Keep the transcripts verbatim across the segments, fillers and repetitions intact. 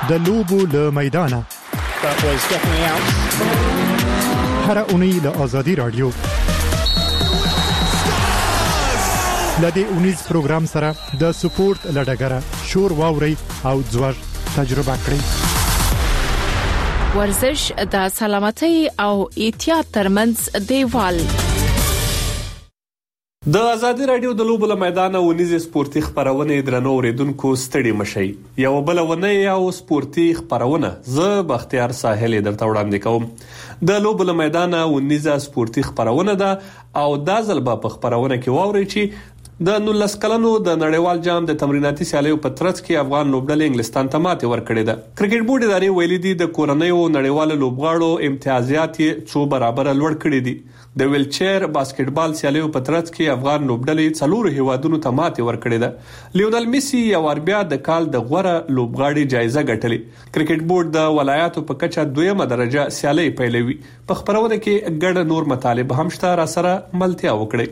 د لوبو له میدانه هر اونۍ له آزادي رادیو لدې اونیز پروګرام سره د سپورت لډګره شور واوري او ځوړ تجربه کړئ. ورزش د سلامتۍ او احتیاط ترمنځ دیوال. د آزادي رادیو د لوبو له میدانه ونیزه سپورتي خبرونه درنو اوریدونکو ستړي مشي. یو بل ونه یو سپورتي خبرونه زه بختیار ساحل درته وړاندې کوم. د لوبو له میدانه ونیزه سپورتي خبرونه ده او دا ځل په خبرونه کې واوري چې د نولس کلنو د نړیوال جام د تمریناتي سیالیو په ترڅ کې افغان لوبډلې انګلستان ته ماتې ورکړې ده. کرکټ بورډ ادارې ویلي دي د کورنیو نړیوالو لوبغاړو امتیازات څو برابر لوړ کړي دي. د ویلچیر باسکټبال سیالیو په ترڅ کې افغان لوبډلې څلور هیوادونو ته ماتې ورکړې ده. لیونل میسي یو اربیا د کال د غوړه لوبغاړي جایزه ګټلې. کرکټ بورډ د ولایاتو په کچه دویمه درجه سیالي پیلوي. په خبرونه کې ګډ نور مطالب هم شته، را سره ملتیا وکړي.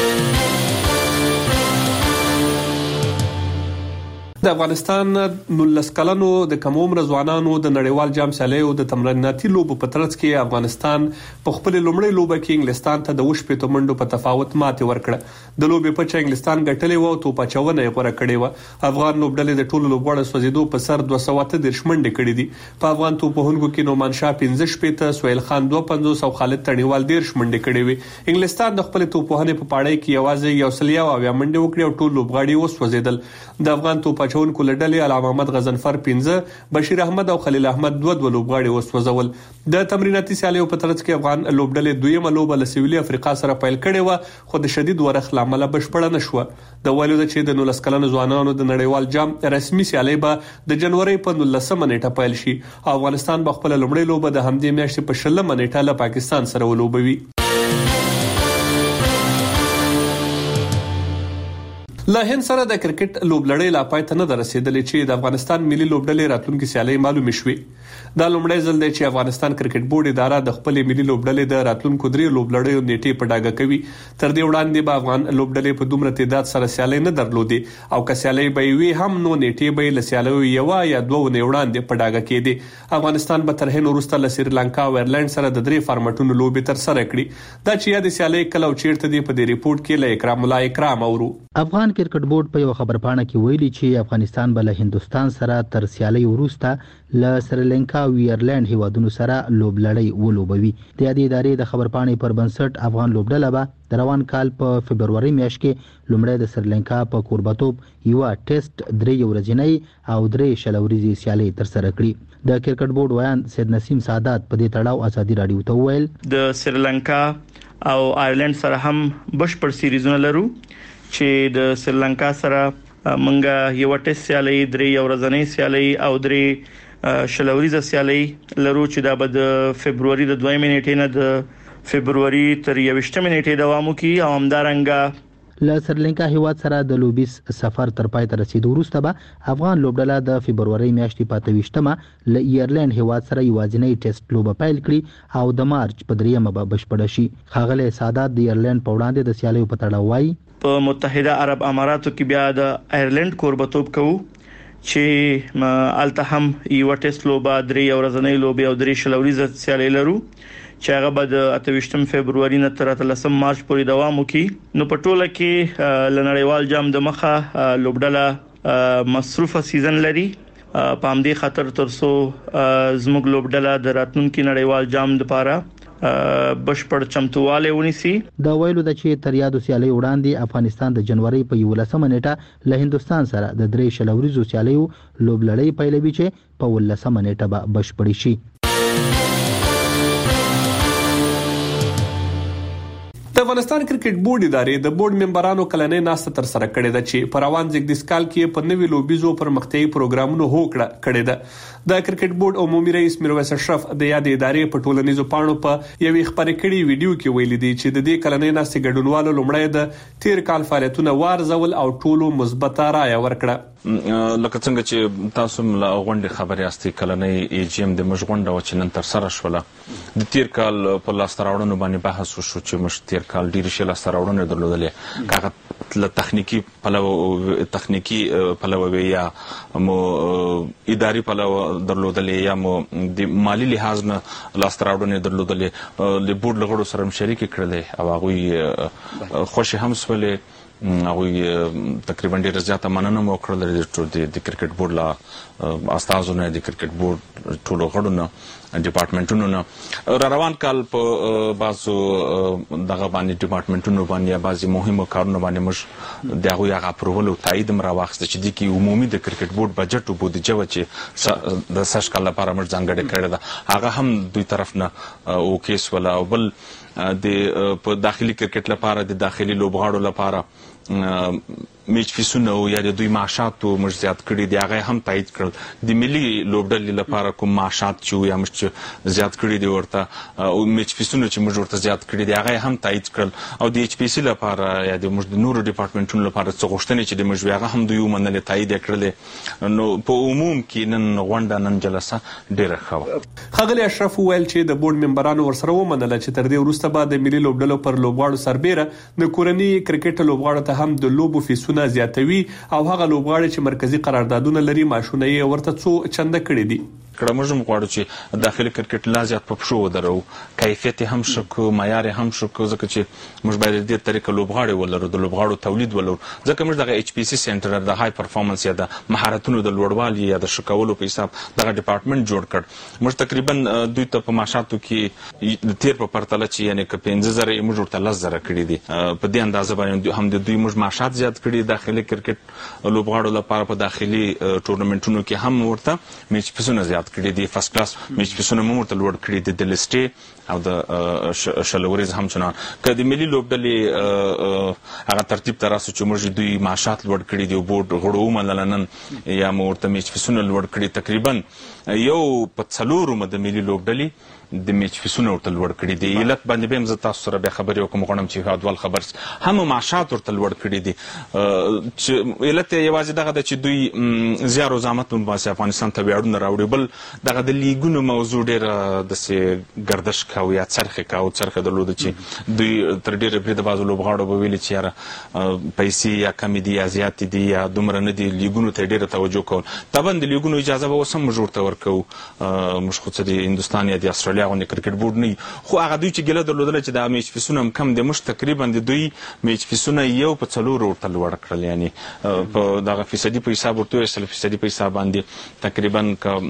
د افغانستان نولس کلنو د کم عمر ځوانانو د نړیوال جام سیالیو د تمریناتي لوبو په ترڅ کې افغانستان په خپل لومړی لوبه کې انګلستان ته د وشپېتو منډو په تفاوت ماتې ورکړه. د لوبې په چا انګلستان ګټلې و او توپ اچونه یې غوړه کړې و. افغان لوبډلې د ټولو لوبغاړو سوځیدو په سر دوه سوه اته دېرش منډې کړې دي. په افغان توپوهونکو کې نومان شاه پنځه شپېته، سهیل خان دوه پنځوس او خالد تڼیوال دېرش منډې کړې وي. انګلستان د خپل توپوهنې په پاړۍ کې یوازې یو سل یو اویا منډې وکړې او ټول لوبغاړي وسوځیدل. د افغان توپ اچونکو لډلې علامه محمد غزنفر پنځه، بشیر احمد او خلیل احمد دوه دوه لوبغاړي وسوځول. د تمریناتي سیالیو په ترڅ کې افغان لوبډلې دویمه لوبه له سویلي افریقا سره پیل کړې و، خو د شدید ورخ لامل بشپړه نشوه. د ویلو د چې د نولس کلنو ځوانانو د نړیوال جام رسمي سیالي به د جنوري په نولسمه نیټه پیل شي. افغانستان به خپل لومړی لوبه د همدې میاشتې په شلمه نیټه له پاکستان سره ولوبوي. له هند سره د کرکټ لوبلړۍ لا پای ته نه رسیدلې چې د افغانستان ملي لوبډلې راتلونکي سیالي معلومه شوې. دا لومړی ځل دی چې افغانستان کرکټ بورډ اداره د خپل ملي لوبډلې د راتلونکو درې لوبلړیو نیټې په ډاګه کوي. تر دې وړاندې به افغان لوبډلې په دومره تعداد سره سیالي نه درلودي او که سیالي به وي هم نو نیټې به له سیالیو یو یا دوه نه وړاندې په ډاګه کېدي. افغانستان به تر هند وروسته له سریلانکا او ایرلند سره د درې فارمټونو لوبې تر سره کړي. دا چې یا د سیالي کله او چیرته دی په دې ریپورت کې له اکرام الله اکرام اورو. افغان کرکټ بورډ په یو خبرپاڼه کې ویلي چې افغانستان به له هندستان سره تر سیالي وروسته له سریلانکا او ایرلند هیوادونو سره لوبلړۍ ولوبوي. د دې ادارې د خبرپاڼې پر بنسټ افغان لوبډله به د روان کال په فبرवरी میاشت کې لومړی د سریلانکا په کوربتوب یو ټیسټ درې ورځنی او درې شلوريزي سیالي تر سره کړي. د کرکټ بورډ ویان سید نسیم سعادت په دې تړاو آزادي رادیو ته ویل د سریلانکا او ایرلند سره هم بشپړ سیریزونه لرو چې د سریلانکا سره منګه یو ټیسټ سیالي درې ورځنی سیالي او درې شلوريزه سیالي لرو چې دا به د فبرवरी د دویمه نیټې نه د فبرवरी تر یوشتمه نیټې دوام کوي او همدارنګه له سریلانکا هیواد سره د لوبیس سفر تر پای ته رسیدو وروسته به افغان لوبډله د فبرवरी میاشتې په اتویشتمه له ایرلند هیواد سره یوازینی ټیسټ لوبه پیل کړي او د مارچ په دریمه به بشپړ شي. ښاغلی سعادت د ایرلند په وړاندې د سیالیو په تړاو وایي په متحده عرب اماراتو کې بیا د ایرلند کوربتوب کوو چې الته هم یو ټیسټ لوبه درې ورځنی لوبه او درې شلوريزه سیالي لرو چې هغه به د اتویشتم فبرवरी نه تر اتلسم مارچ پورې دوام وکړي. نو په ټوله کې لنړیوال جام د مخه لوبډله مصروفه سیزن لري. په همدې خاطر ترڅو زموږ لوبډله د راتلونکي نړیوال جام لپاره بشپړ چمتواله ونیسي. دا ویلو د چې تر یادو سیالي وړاندې افغانستان د جنوري په یولسمه نیټه له هندستان سره د درې شلوريزو سیالیو لوبلړۍ پیلوي چې په ولسمه نیټه به بشپړ شي. د افغانستان کرکټ بورډ ادارې د بورډ ممبرانو کلنۍ ناسته تر سره کړې ده چې په روان زیږدیز کال کې په نوي لوبیزو پرمختیايي پروګرامونو هوکړه کړې ده. د کرکټ بورډ عمومي رئیس میرویس اشرف د یاد ادارې په ټولنیزو پاڼو په یوې خبرې کړې ویډیو کې ویلي دی چې د دې کلنۍ ناسته ګډونوالو لومړی د تیر کال فعالیتونه وارزول او ټولو مثبته رائے ورکړه. لکه څنګه چې تاسو مله غونډه خبري استي کلنۍ ای جی ام د مشغونډه و چې نن تر سره شوله د تیر کال په لاس تراوړنو باندې بحث وشو چې مش تیر کال ډیر شي لاس تراوړنه درلودلې کاغه له تخنیکی پلو تخنیکی پلو یا مو اداري پلو درلودلې یا مو د مالی لحاظ نه لاستراوډنه درلودلې له بورډ لغړو سره شریک کړلې او هغه خوشي هم سولې هغه تقریبا ډیر زیاته مننه مو کړل د کرکټ بورډ لا استازونه د کرکټ بورډ ټولو غړو ډپارټمنټونو نه را روان کال په بازو دغه باندې ډپارټمنټونو باندې بازي مهمه کارونه باندې مش دغه یو اپروول او تایید مر واخست چې د کی عمومي د کرکټ بورډ بجټ او بودیجه و چې د سش کال لپاره مر ځانګړی کړی دا هغه هم دوی طرف نه او کیس ولا او بل د په داخلي کرکټ لپاره د داخلي لوبغاړو لپاره میچ فیسونه او یا د دوی معاشات مش زیات کړي دی هغه هم تایید کړل د ملي لوبډلې لپاره کوم معاشات چې یا مش زیات کړي دی ورته او میچ فیسونه چې مش ورته زیات کړي دی هغه هم تایید کړل او د ایچ پی سی لپاره یا د مش د نورو ډپارټمنټونو لپاره څه غوښتنې چې د مش هغه هم دوی منل تایید کړل نو په عموم کې نن غونډه نن جلسه ډیره ښه خغلی اشرف ویل چې د بورډ ممبرانو ورسره ومنل چې تر دې وروسته به د ملي لوبډلو پر لوبغاړو سربېره د کورنۍ کرکټ لوبغاړو ته هم د لوبو فیسونه زیاتوي او هغه لوبغاړي چې مرکزی قراردادونه لري ماشونه یې ورته څو چنده کړي دي کړه موږ هم غواړو چې داخلي کرکټ لا زیات په پښو ودرو کیفیت هم شکو معیار هم شکو ځکه چې موږ باید د طریقې لوبغاړي ولرو د لوبغاړو تولید ولرو ځکه موږ د ایچ پی سی سنټر د های پرفارمنس یا د مهارتونو د لوړوالي یا د شکولو په حساب دغه ډپارټمنټ جوړ کړ موږ تقریبا دوی ته په معاشاتو کې تیر په پرتله چې یعنی ک پنځه زره موږ ورته لس زره کړی دي په دې اندازه باندې هم د دوی موږ معاشات زیات کړي داخلي کرکټ لوبغاړو لپاره په داخلي ټورنمنټونو کې هم ورته میچ فیسونه زیات کړي دي فرست کلاس میچ فیسونه مو ورته لوړ کړي دي د لیسټي او د شلوريز هم چنان که د ملي لوبډلې هغه ترتیب تر اوسه چې موږ دوی معاشات لوړ کړي دي بورډ غړو منلنن یا مو ورته میچ فیسونه لوړ کړي تقریبا یو په څلورو مد ملي لوبډلې د میچ فیسونه ورته لوړ کړي دي علت باندې به زه تاسو سره به خبرې وکم غواړم چې هادوال خبر هم معاشات ورته لوړ کړي دي چې علت یوازې دغه د چې دوی زیار او زحمت په واسطه افغانستان ته ویاړونه راوړي بل دغه د لیګونو موضوع ډېر د سي ګردش کاو یا څرخه کاو څرخه درلود چې دوی تر ډېر پرې د بازو لوبغاړو به ویل چې یاره پیسې یا کم دي یا زیات دي یا دومره نه دي لیګونو ته ډېر توجه کول طبعا د لیګونو اجازه به وسم جوړ ورکو مش خو د هندستان یا د استرالیا غونډه کرکټ بورډ نه خو هغه دوی چې ګله درلودل چې د میچ فیسونه کم دي مش تقریبا د دوی میچ فیسونه یو په څلور ورته لوړ کړل یعنی په دغه فیصدي په حساب ورته سل فیصدي په حساب باندې تقریبا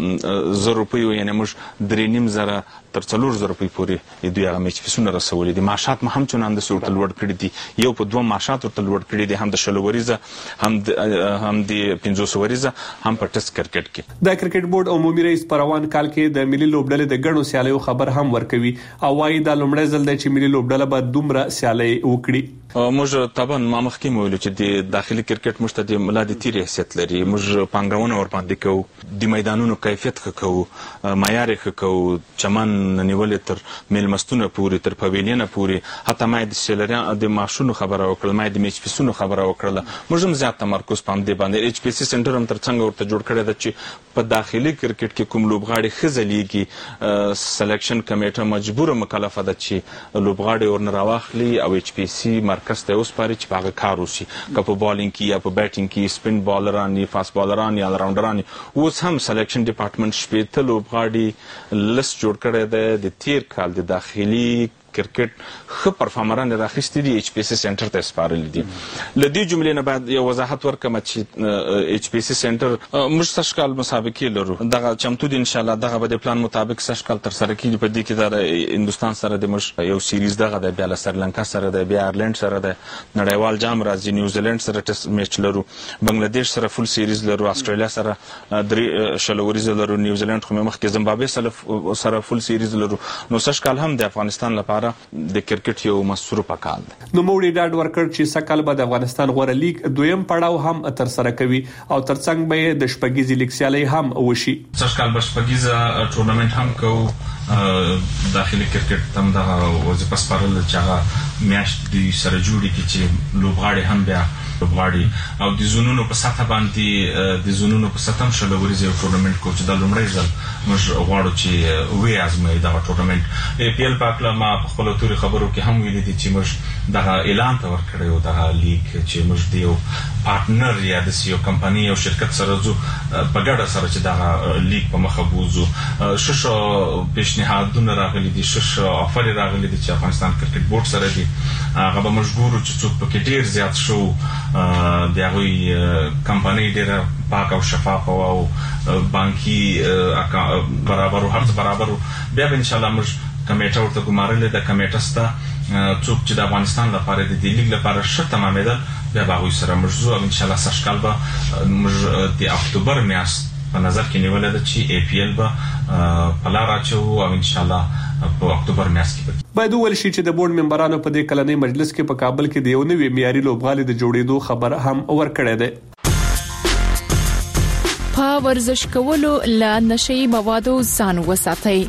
ک زر روپیو یعنی مش درې نیم زره تر څلور زره روپۍ پورې دوی هغه میچ فیسونه رسولي دي معاشات هم چنان د سورت لوړ کړي دي یو په دوه معاشات ورته لوړ کړي دي هم د شلوریزه هم هم د پنځوس وریزه هم په ټیسټ کرکټ کې د کرکټ بورډ عمومي رئیس پروان کال کې د ملي لوبډلې د ګڼو سیالیو خبر هم ورکوي او وايي دا لومړی ځل دی چې ملي لوبډله به دومره سیالي وکړي موږ طبعا ما مخکې مو ویل چې د داخلي کرکټ مشته د ملادي تیر حیثیت لري موږ پانګونه ور باندې کوو د میدانونو کیفیت ښه کوو معیار ښه کوو چمن نیولې تر میلمستونه پورې تر پویلینه پورې حتی ما د سیلریان د ماشونو خبره وکړل ما د میچ فیسونو خبره وکړل موږ هم زیات تمرکز پام دی باندې ایچ پی سی سنټر هم تر څنګه ورته جوړ کړی دی چې په داخلي کرکټ کې کوم لوبغاړي خزلېږي سلیکشن کمیټه مجبوره مکلفه ده چې لوبغاړي ورن راواخلي او ایچ پی سی مرکز ته اوسپاري چې هغه کار وشي که په بالینګ کې یا په بیټینګ کې سپین بالران یا فاست بالران یا راونډران اوس هم سلیکشن ډپارټمنټ شپږ لوبغاړي لست جوړ کړی دی د تیر کال د داخلي کرکټ ښه پرفارمران راخستي دي ایچ پی سی سنټر ته سپارل دي لدی جملې نه بعد یو وضاحت ورکم چې ایچ پی سی سنټر موږ سشکال مسابقې لرو دغه چمتو دي ان شاء الله دغه به د پلان مطابق سشکال تر سره کیږي په دې کې د هندستان سره د مش یو سیریز دغه د بیا سریلانکا سره د بیا آیرلند سره د نړیوال جام راځي نیوزیلند سره ټیسټ میچ لرو بنگلاديش سره فول سیریز لرو استرالیا سره درې شلوريز لرو نیوزیلند خو مخکې زمبابوې سره فول سیریز لرو نو سشکال هم د افغانستان لپاره د کرکټ یو مصروف کال نو موږ ډاډ ورکړ چې سکهال به د افغانستان غوړه لیګ دویم پړاو هم تر سره کوي او ترڅنګ به د شپږیزې لیګ سیالي هم وشي سکهال به شپږیزه ټورنمنت هم کوو داخلي کرکټ تم د وظیفه سپارل چې هغه میاشت د سره جوړی کی چې لوبغاړي هم بیا لوبغاړي او د زونونو په سطح باندې د زونونو په سطح شل ورځې یو ټورنمنت کوچ د لومړی ځل موږ غواړو چې وی ازمه دا ټورنمنت ای پی ایل پاکله ما په خپل توري خبرو کې هم ویلي دي چې موږ دا اعلان ته ورکړیو دا لیګ چې موږ دیو پارټنر یا د سیو کمپنی او شرکت سره زو په ګډه سره چې دا لیګ په مخه بوزو شش پیشنهادونه راغلي دي شش افر راغلي دي چې افغانستان کرکټ بورډ سره دي هغه به مجبور چې څوک پکې ډیر زیات شو د هغه کمپنی ډیر پاک او شفاف او بانکي برابر او هر برابر بیا ان شاء الله موږ کمیټه ورته ګمارلې د کمیټه ستا څوک چې د افغانستان لپاره د دې لیګ لپاره شرط تمامېدل بیا به هغوی سره موږ ځو او انشاءالله سږکال به موږ د اکتوبر میاشت په نظر کې نیولې ده چې ای پی ایل به په لار اچوو او انشاءالله په اکتوبر میاشت کې باید وویل شي چې د بورډ ممبرانو په دې کلنۍ مجلس کې په کابل کې د یو نوي معیاري لوبغالي د جوړېدو خبر هم ورکړی دی. په ورزش کولو له نشئی موادو ځان وساتئ.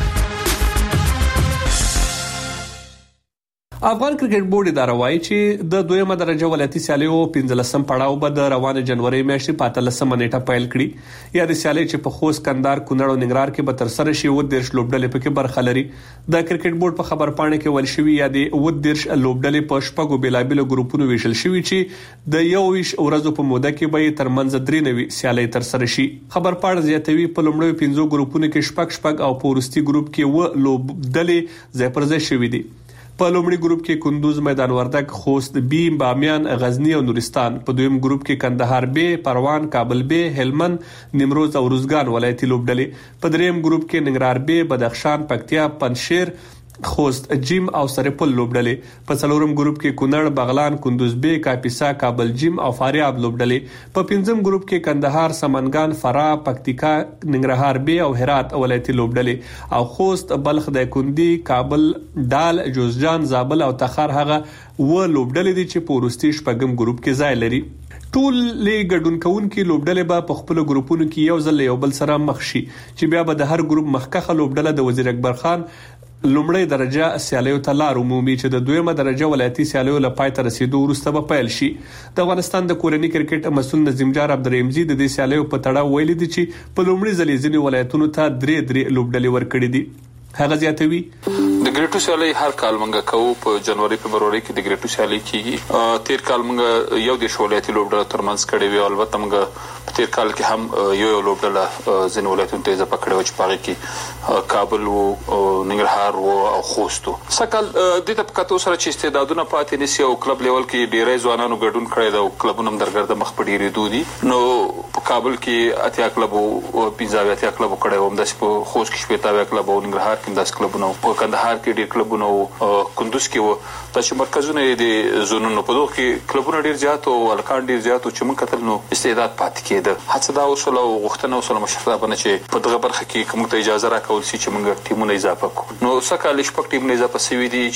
افغان کرکټ بورډ اداره وايي چې د دویمه درجه ولایتي سیالیو پنځلسم پړاو به د روانه جنوري میاشتې په اتلسمه نیټه پیل کړي. یا د سیالي چې په خوست کندهار کونړ او ننګرهار کې به تر سره شي و دیرش لوبډلې پکې برخه لري. د کرکټ بورډ په خبرپاڼه کې ویل شوی یا د و دیرش لوبډلې په شپږو بلابل ګروپونو ویشل شوی چې د یو ویش ورځو په موده کې به ترمنځ درې نوي سیالي تر سره شي. خبرپاڼه زیاتوي په لومړیو پنځو ګروپونو کې شپږ شپږ او په وروستي ګروپ کې و لوبډلې ځای پر ځای شوی دي. په لومړي ګروپ کې کندوز، میدان وردګ، خوست بی، بامیان، غزنی او نورستان. په دویم ګروپ کې کندهار بی، پروان، کابل بی، هلمند، نیمروز او روزګان ولایتي لوبډلې. په دریم ګروپ کې ننګرهار بی، بدخشان، پکتیا، پنجشیر، خوست جیم او سرپل لوبډلې. په څلورم ګروپ کې کونړ، بغلان، کندوز بی، کاپیسا، کابل جیم او فاریاب لوبډلې. په پنځم ګروپ کې کندهار، سمنګان، فراه، پکتیکا، ننګرهار بی او هرات ولایتي لوبډلې. او خوست، بلخ، دایکندي، کابل، ډال، جوزجان، زابل او تخار هغه و لوبډلې دي چې په وروستي شپږم ګروپ کې ځای لري. ټول لې ګډون کوونکي لوبډلې به په خپل ګروپونو کې یو ځل یو بل سره مخ شي چې بیا به د هر ګروپ مخکخه لوبډله د وزیر اکبر خان لومړی درجه سیالیو ته لار عمومي چې د دویمه درجه ولایتي سیالیو لپاره تر رسیدو وروسته به پیل شي. د افغانستان د کورنۍ کرکټ مسؤل نظیم جار عبدالرحیمزی د دې سیالیو په تړاو ویلي دي چې په لومړي ځل ځینې ولایتونو ته درې درې لوبډلې ورکړې دي. هغه زیاتوي د ګریټو سیالي هر کال منګه کوو په جنوري فبروري کې د ګریټو سیالي کیږي. تیر کال منګه یو د شولایتي لوبډله ترمنځ کړي وی البته منګه تیر کال کې هم یو یو لوبډله ځین ولایتونو ته اضافه کړي و چې پاره کې کابل او ننګرهار او خوست. سکل د دې په کتو سره چې استعدادونه پاتې نشي او کلب لیول کې ډیرې ځوانانو ګډون کړي دا او کلبونه هم درګرده مخ په ډیرې دودي. نو په کابل کې اتیا کلب او پنځه اتیا کلب کړي هم د خوست کې شپږ کلب او ننګرهار کې داس کلبونه او کندهار کې ډیر کلبونه او کندوز کې و د چې مرکزونه د زونونو په دوه کې کلبونه ډیر زیات او الکان ډیر زیات او چې موږ کتل نو استعداد پاتې کېده. هڅه دا وسله او غوښتنه وسله مشرتابه چې په دغه برخه کې کوم ته اجازه راکول شي چې موږ ټیمونه اضافه کړو. نو سکه لشپک ټیمونه اضافه شوي دي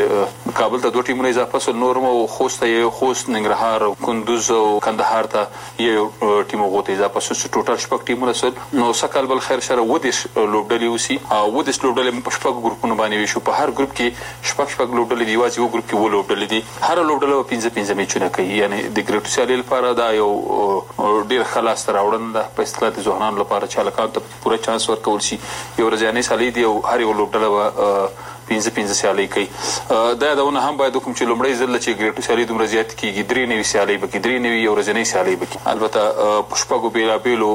چې کابل ته دوه ټیمونه اضافه سول، نورم او خوست یو خوست، ننګرهار او کندوز او کندهار ته یو ټیم غوته اضافه شو چې ټوټل شپک ټیمونه سول. نو سکه بل خیر سره ودیش لوبډلې وسی او ودیش لوبډلې په شپږ ګروپونو باندې وشو. په هر ګروپ کې شپږ شپږ لوبډلې دی، واځي یو ګروپ کې و لوبډلې دي. هر لوبډله پنځه پنځه میچونه کوي. یعنی د ګریټو سیالي لپاره دا یو ډیر خلاص راوړن ده په اصطلاح د ځوانانو لپاره چې هلکانو ته پوره چانس ورکول شي. یو ورځنی سیالي دی او هر یو لوبډله پنځه پنځه سیالي کوي. دا یادونه هم باید وکړم چې لومړی ځل چې ګریټو سیالي دومره زیات کېږي درې نوي سیالۍ به کېږي، درې نوي یو ورځنۍ سیالۍ به کېږي. البته په شپږو بېلابېلو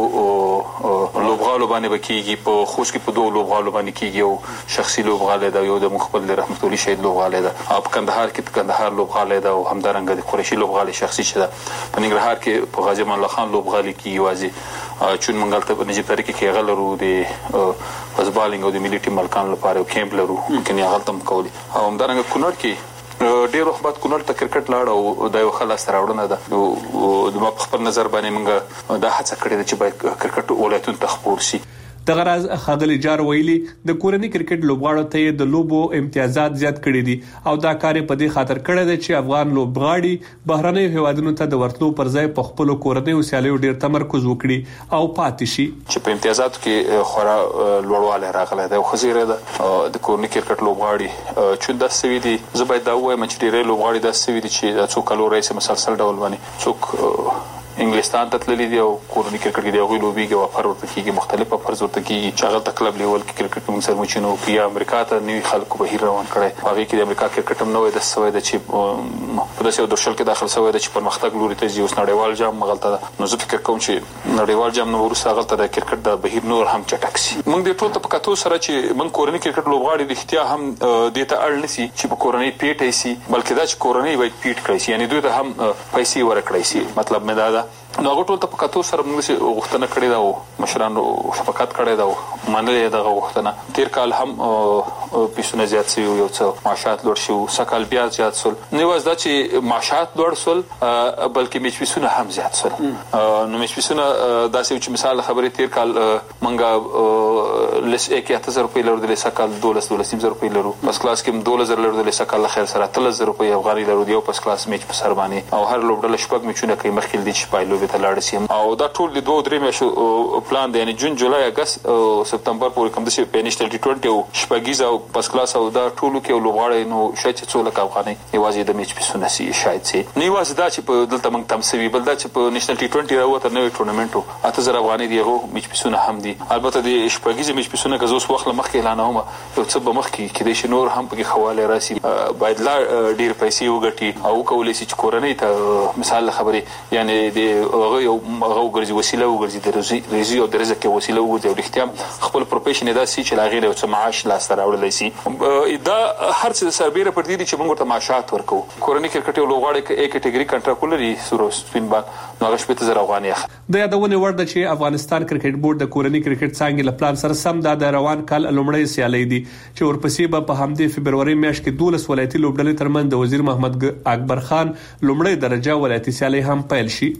لوبغالو باندې به کېږي. په خوست کې په دوو لوبغالو باندې کېږي، یو شخصي لوبغالی ده، یو د موږ خپل د رحمت الله شهید لوبغالی ده. او په کندهار کې د کندهار لوبغالی ده او همدارنګه د قریشي لوبغالی شخصي چې ده. په ننګرهار کې په غازي امان الله خان لوبغالي کېږي واځي چون منګل ته نجیب تاریخي کې هغه لرو د فوټبالینګ او د ملي ټیم ملکان لپاره کیمپ لرو ممکن هغه تم کولی. او همدارنګه کونړ کې ډېر وخت بعد کونړ ته کرکټ لاړ او دا یو ښه لاسته راوړنه ده. د ما په خپل نظر باندې موږ دا هڅه کړې ده چې باید کرکټ ولایتونو ته خپور شي. د غراز خاغلی جار ویلي د کورنۍ کرکټ لوبغاړو ته د لوبو امتیازات زیات کړي دي او دا کار په دې خاطر کړی دی چې افغان لوبغاړي بهرنۍ هیوادونو ته د ورتلو پر ځای په خپل کورنۍ سیالیو ډیر تمرکز وکړي او پاتې شي چې په امتیازاتو کې خورا لوړوالی راغلی دی او خزیره ده د کورنۍ کرکټ لوبغاړي چې د سوي دي زبې دا وایم چې ډېر لوبغاړي د سوي دي چې د څو کلو رئیس مسلسل ډول باندې څوک انګلستان ته تللی دی او کورنۍ کرکټ کې دی غوښلوبيږي او افر ورته کیږي مختلفه فرض ورته کیږي چې هغه کلب لیول کې کرکټ موږ سره مچینو کې امریکا ته نوی خلکو بهیر روان کړي هغه کې د امریکا کرکټ هم نوې د سوي د چې په داسې درشل کې داخل سوي د چې پرمختګ لوري ته ځي اوس نړیوال جام مغلطه نو زه فکر کوم چې نړیوال جام نو ورسره غلطه د کرکټ د بهیر نور هم چټک سي موږ د ټول په کتو سره چې موږ کورنۍ کرکټ لوبغاړي د احتیا هم د ته اړ نسی چې په کورنۍ پیټ سي بلکې دا چې کورنۍ وای پیټ کړی سي یعنی دوی ته هم پیسې ورکړی سي مطلب مې دا ده نو هغه ټول ته په کتو سره موږ غوښتنه کړې ده او مشرانو شفقت کړې ده او منلې ده غوښتنه تیر کال هم پیسونه زیات شي یو څه معاشات لوړ شي سکهال بیا زیات شول نو واز دا چې معاشات لوړ شول بلکې میچ پیسونه هم زیات شول نو میچ پیسونه دا چې مثال خبرې تیر کال منګه لس یک هزار روپۍ لرو د سکهال دولس دولس هزار روپۍ لرو پس کلاس کې دولس هزار لرو د سکهال خیر سره تل هزار روپۍ افغاني لرو دی او پس کلاس میچ په سر باندې او هر لوبډله شپږ میچونه کوي مخکې دي چې پایلو ته لاړ شي او دا ټول د دوه درې میاشتو پلان دی یعنی جون جولای اگست او سپتمبر پورې کوم د شي پینشتل ټي ټوئنټي او شپږیز او پس کلاس او دا ټول کې لوبغاړي نو شاید څو لک افغاني یوازې د میچ پیسونه سي شاید سي نو یوازې دا چې په دلته موږ تم سوي بل دا چې په نېشنل ټي ټوئنټي راوته نوې ټورنمنټو اته زره افغاني دی هغه میچ پیسونه هم دي البته د شپږیز میچ پیسونه که زوس وخت مخکې اعلان هم یو څه به مخکې کې د شنور هم په خواله راسي باید لا ډیر پیسې وګټي او کولای شي چې کورنۍ ته مثال خبرې یعنی د هغه یو هغه ګرځي وسیله وګرځي د رزق رزق او د رزق کې وسیله وګرځي او اختیام خپل پروفیشن دا سي چې لاغې له معاش لاس راوړل شي دا هر څه سربېره پر دې چې موږ ته معاشات ورکو کورنۍ کرکټ یو لوغاړي کې یک کټګوري کنټراکټ لري سورو سپین بال نو هغه شپږ زره افغاني د یادونه ورده چې افغانستان کرکټ بورډ د کورنۍ کرکټ څنګه له پلان سره سم د روان کال لومړی سیالي دي چې ورپسې به په همدې فبرवरी میاشت کې دولس ولایتي لوبډلې ترمن د وزیر محمد اکبر خان لومړی درجه ولایتي سیالي هم پیل شي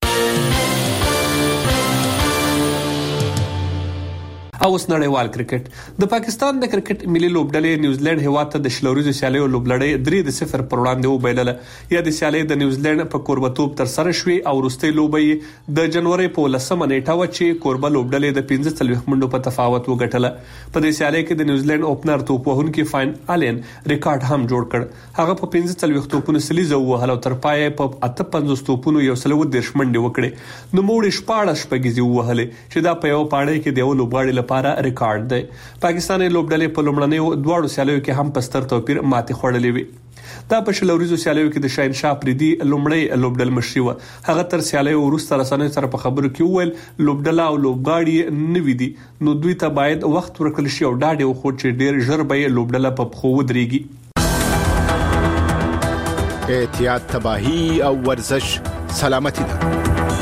او اوس نړیوال کرکټ د پاکستان د کرکټ ملي لوبډلې نیوزیلند هیواد ته د شلوريزو سیالیو لوبلړۍ درې د صفر پر وړاندې وبایلله یا د سیالۍ د نیوزیلند په کوربتوب تر سره شوې او وروستۍ لوبې د جنوري په لسمه نیټه و چې کوربه لوبډلې د پنځه څلوېښت منډو په تفاوت وګټله په دې سیالۍ کې د نیوزیلند اوپنر توپ وهونکي فاین آلن ریکارډ هم جوړ کړ هغه په پنځه څلوېښت توپونو سلیزه وهله تر پای په اته پنځوس توپونو یو سلو د شمنډي وکړي نو موړ شپاړه شپږیزي وهله چې دا په یو پاړې کې د یو لوبغاړي لپاره ریکارډ دی پاکستاني لوبډلې په لومړنیو دواړو سیالیو کې هم پستر توپیر ماتې خوړلې وي دا په شلوريزو سیالیو کې د شاهنشاه پریدي لومړی لوبډل مشري و هغه تر سیالیو وروسته رسنۍ سره په خبرو کې وویل لوبډل او لوبغاړي نوي دي نو دوی ته باید وخت ورکړل شي او ډاډ یو خو چې ډیر ژر به لوبډل په خو ودرېږي احتیاط تباہی او ورزش سلامتی ده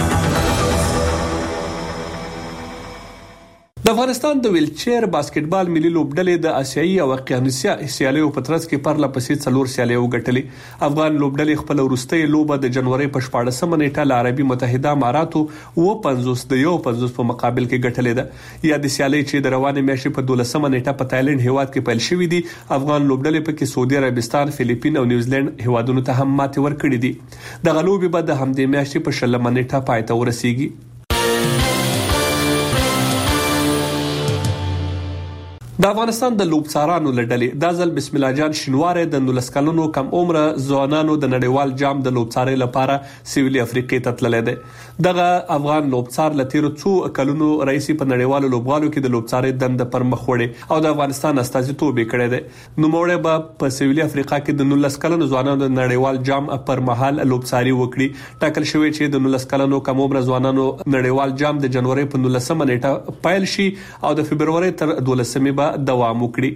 د افغانستان د ویلچیر باسکټبال ملي لوبډلې د آسیایي او اقیانوسیا سیالیو په ترڅ کې پرله پسې څلور سیالیو ګټلې افغان لوبډلې خپل وروستۍ لوبه د جنوري په شپاړسمه نیټه ل عربي متحده اماراتو و پنځوس د یو پنځوس په مقابل کې ګټلې ده یا د سیالۍ چې د روانې میاشتې په دولسمه نیټه په تایلند هیواد کې پیل شوې دي افغان لوبډلې په کې سعودي عربستان فلیپین او نیوزیلند هیوادونو ته هم ماتې ورکړې دي د غلوبې بعد د همدې میاشتې په شلمه نیټه پای ته ورسیږي د افغانستان د لوبڅارانو لړلې د ځل بسم الله جان شینواره د نولس کلونو کم عمره ځوانانو د نړیوال جام د لوبڅاري لپاره سویلي افریقې ته تللی دی دغه افغان لوبڅار لتیرو څو کلونو رئیس په نړیوالو لوبغالو کې د لوبڅاري دند پر مخ وړي او د افغانستان استازیتوب کړی دی نو موړې به په سویلي افریقا کې د نولس کلونو ځوانانو د نړیوال جام پر مهال لوبڅاري وکړي ټاکل شوی چې د نولس کلونو کم عمره ځوانانو نړیوال جام د جنوري په نولسمه نیټه پیل شي او د فبرवरी تر دولسمه به دوام وکړي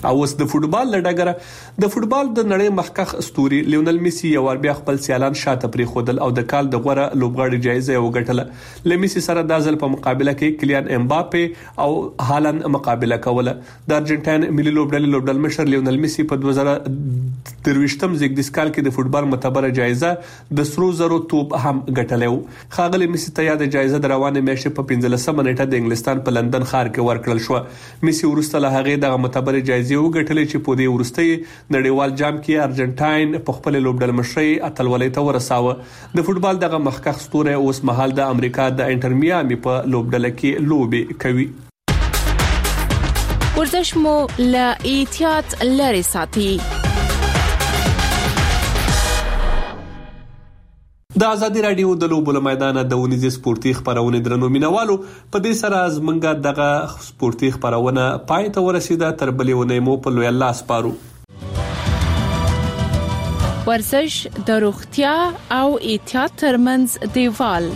او اوس د فوتبال لډګره د فوتبال د نړۍ مخکخ اسطوري لیونل میسي یو ور بیا خپل سیالان شاته پرې خودل او د کال د غوړه لوبغاړي جایزه وګټله. لمیسي سره د ځل په مقابله کې کلیان امباپه او هالند مقابله کوله. د ارجنټاین ملي لوبډلې لوبډل مشر لیونل میسي په دوه زره درويشتم زیږدیز کال کې د فوتبال معتبره جایزه د سرو زرو توپ هم ګټلې. خاغلی میسي ته یاد جایزه د روانه میاشتې په پنځلسمه نیټه د انګلستان په لندن ښار کې ورکړل شو. میسي ورسته له هغه د معتبره جایزه وګټلې چې په دې ورسته نړیوال جام کې ارجنټاین په خپل لوبډل مشري اتلولۍ ته ورساوه. د فوتبال دغه مخکخ ستوره اوس مهال د امریکا د انټر میامي په لوبډل کې لوبي کوي. ورزش مو له احتیاط لري ساتي. د ازادي رادیو د لوبو میدان د ونیزي سپورتي خبرونه درنو مینوالو په دې سره زمونږه دغه سپورتي خبرونه پای ته ورسیده. تر بلې ونې مو په لوی الله سپارو. ورزش د روغتیا او احتیاط ترمنځ دیوال.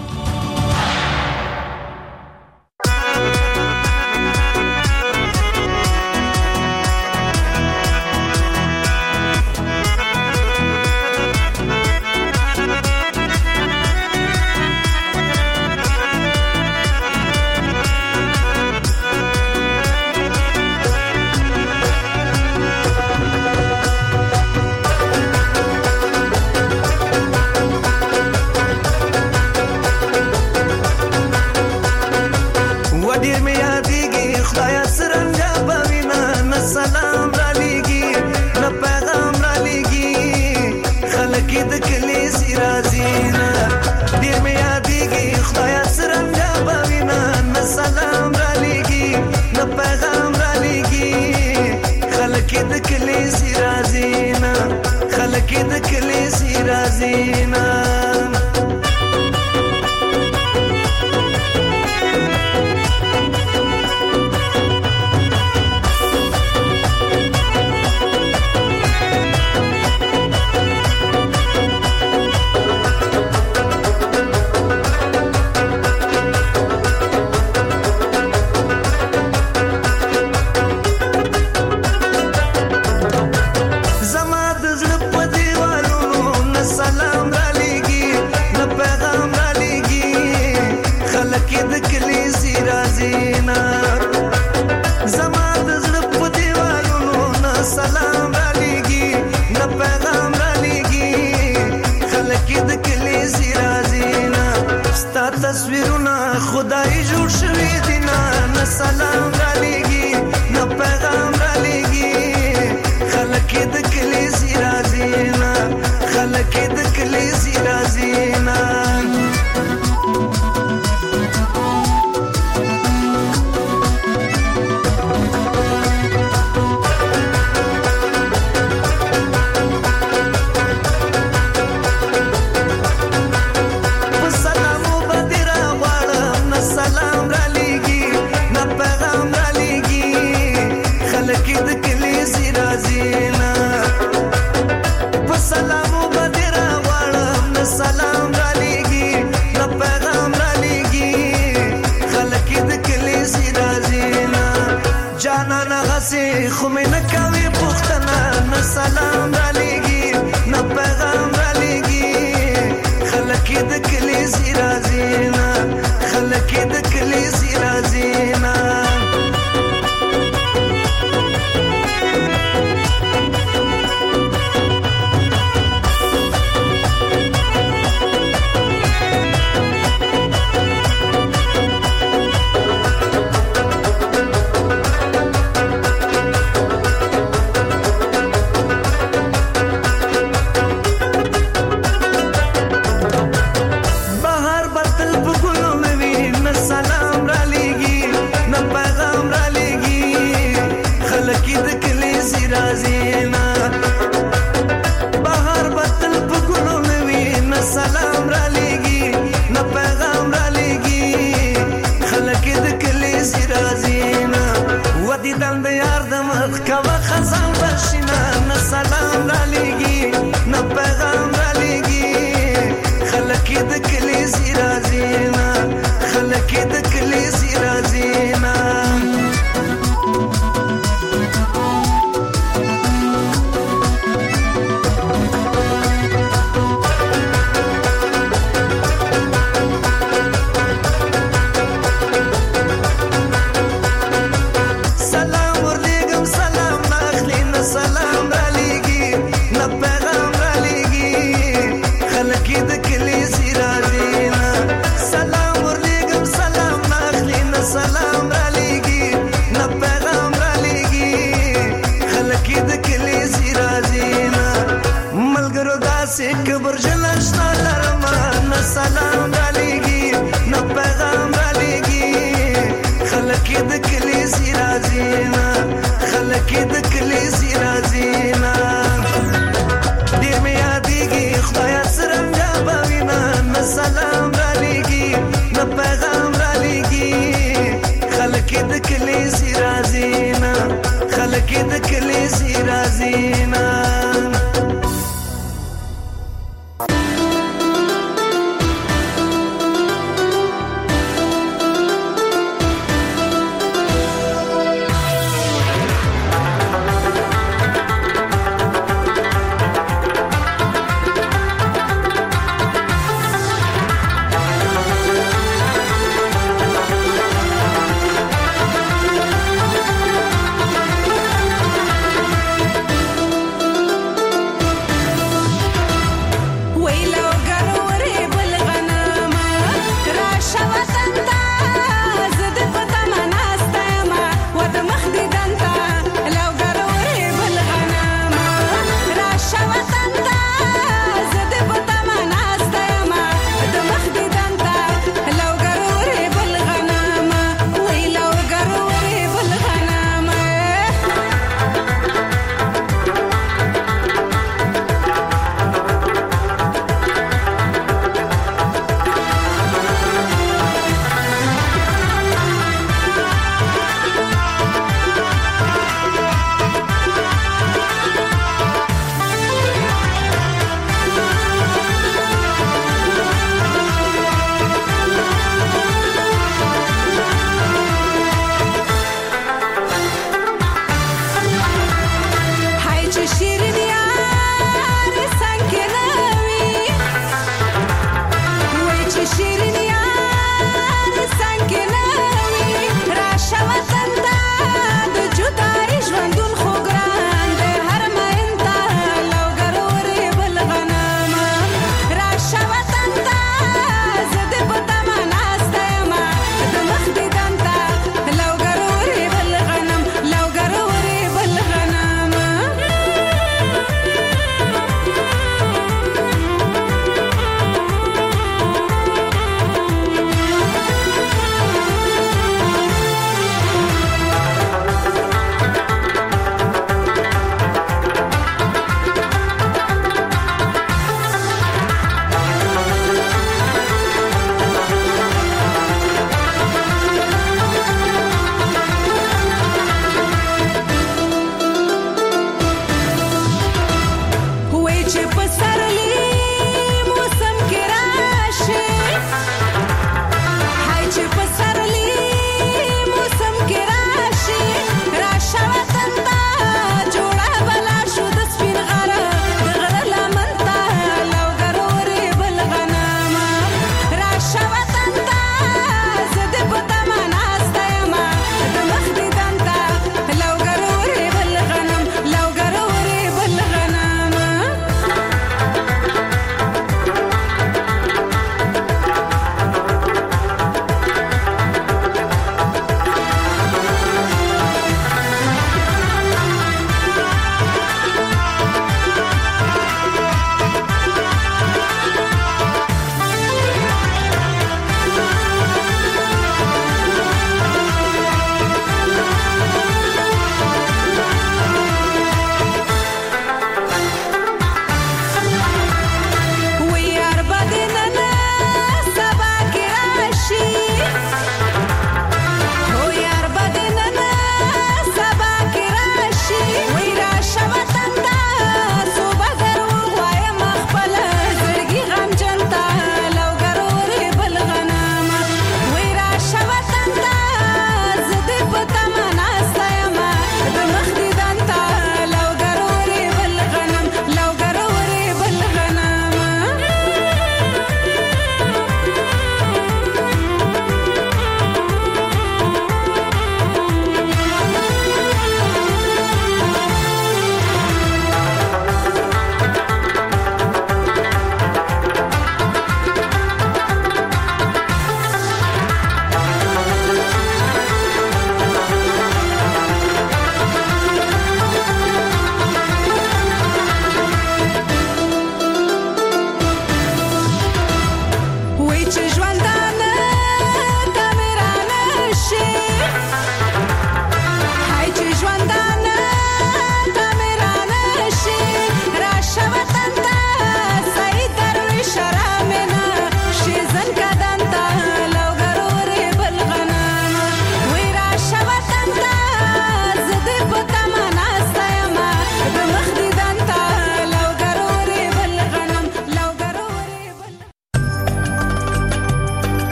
سلام علیږي نه پیغام علیږي خلک د کلیسي راځینا خلک د کلیسي راځینا ډیر مې یادېږي خدای څرنګه باوینا نه سلام علیږي نه پیغام علیږي خلک د کلیسي راځینا خلک د کلیسي راځینا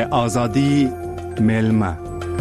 د ازادي ملما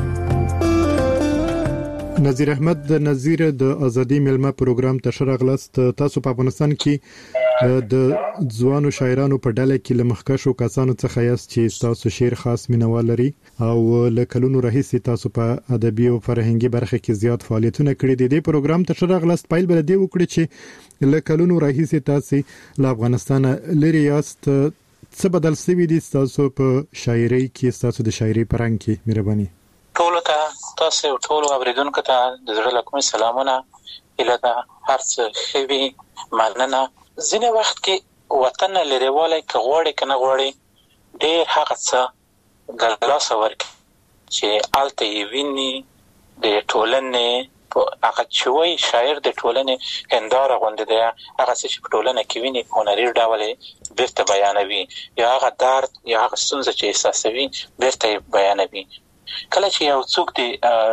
نذیر احمد د نذیر د ازادي ملما پروګرام ته شرغلست. تاسو په افغانستان کې د ځوانو شاعرانو په ډله کې لمخکشو کسانو څخه یاست چې تاسو شعر خاص مینوال لري او لکلونو راهیسې تاسو په ادبي او فرهنګي برخه کې زیات فعالیتونه کړي دي. د پروګرام ته شرغلست پایل بل دی وکړي چې لکلونو راهیسې تاسو له افغانستان لري یاست. څه بدل شوی دي تاسو په شاعرۍ کې، تاسو د شاعرۍ پرنګ کې؟ مهرباني. ټول ته تاسو ټول اوریدونکو ته د زړه له کومې سلامونه. اله دا هر څه خوي مننه. ځینې وخت کې وطن لريواله کې غوړې کنه غوړې ډېر هغه څه د لاس ورک چې آلته یې ویني د ټولنې په هغه چوي شاعر د ټولنې هنداره غونډه ده. هغه چې په ټولنه کې ویني هنري ډول بیرته بیانوي، یا هغه درد یا هغه ستونزه چې احساسوي بیرته بیانوي. کله چې یو څوک دی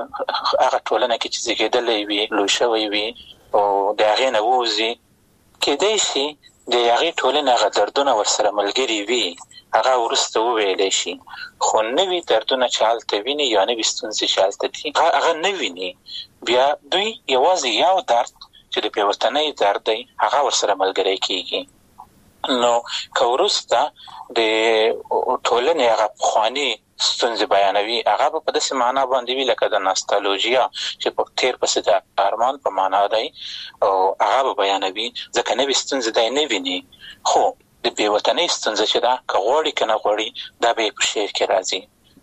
هغه ټولنه کې چې زیږیدلی وي، لوی شوی وي او د هغې نه ووځي، کېدای شي د هغې ټولنې هغه دردونه ورسره ملګري وي، هغه وروسته وویلی شي. خو نوي دردونه چې هلته ویني یا نوي ستونزې چې هلته دي هغه نه ویني. بیا دوی یوازې یو درد چې د بېوطنۍ درد دی هغه ورسره ملګری کېږي. نو که وروسته د ټولنې هغه پخواني ستونزې بیانوي، هغه به په داسې معنا باندې وي لکه د ناستالوژیا چې په تیر پسې د ارمان په معنا دی، او هغه به بیانوي ځکه نوې ستونزې دی نه ویني. خو د بېوطنۍ ستونزه چې ده که غواړي که نه غواړي دا به یې په شعر کې راځي.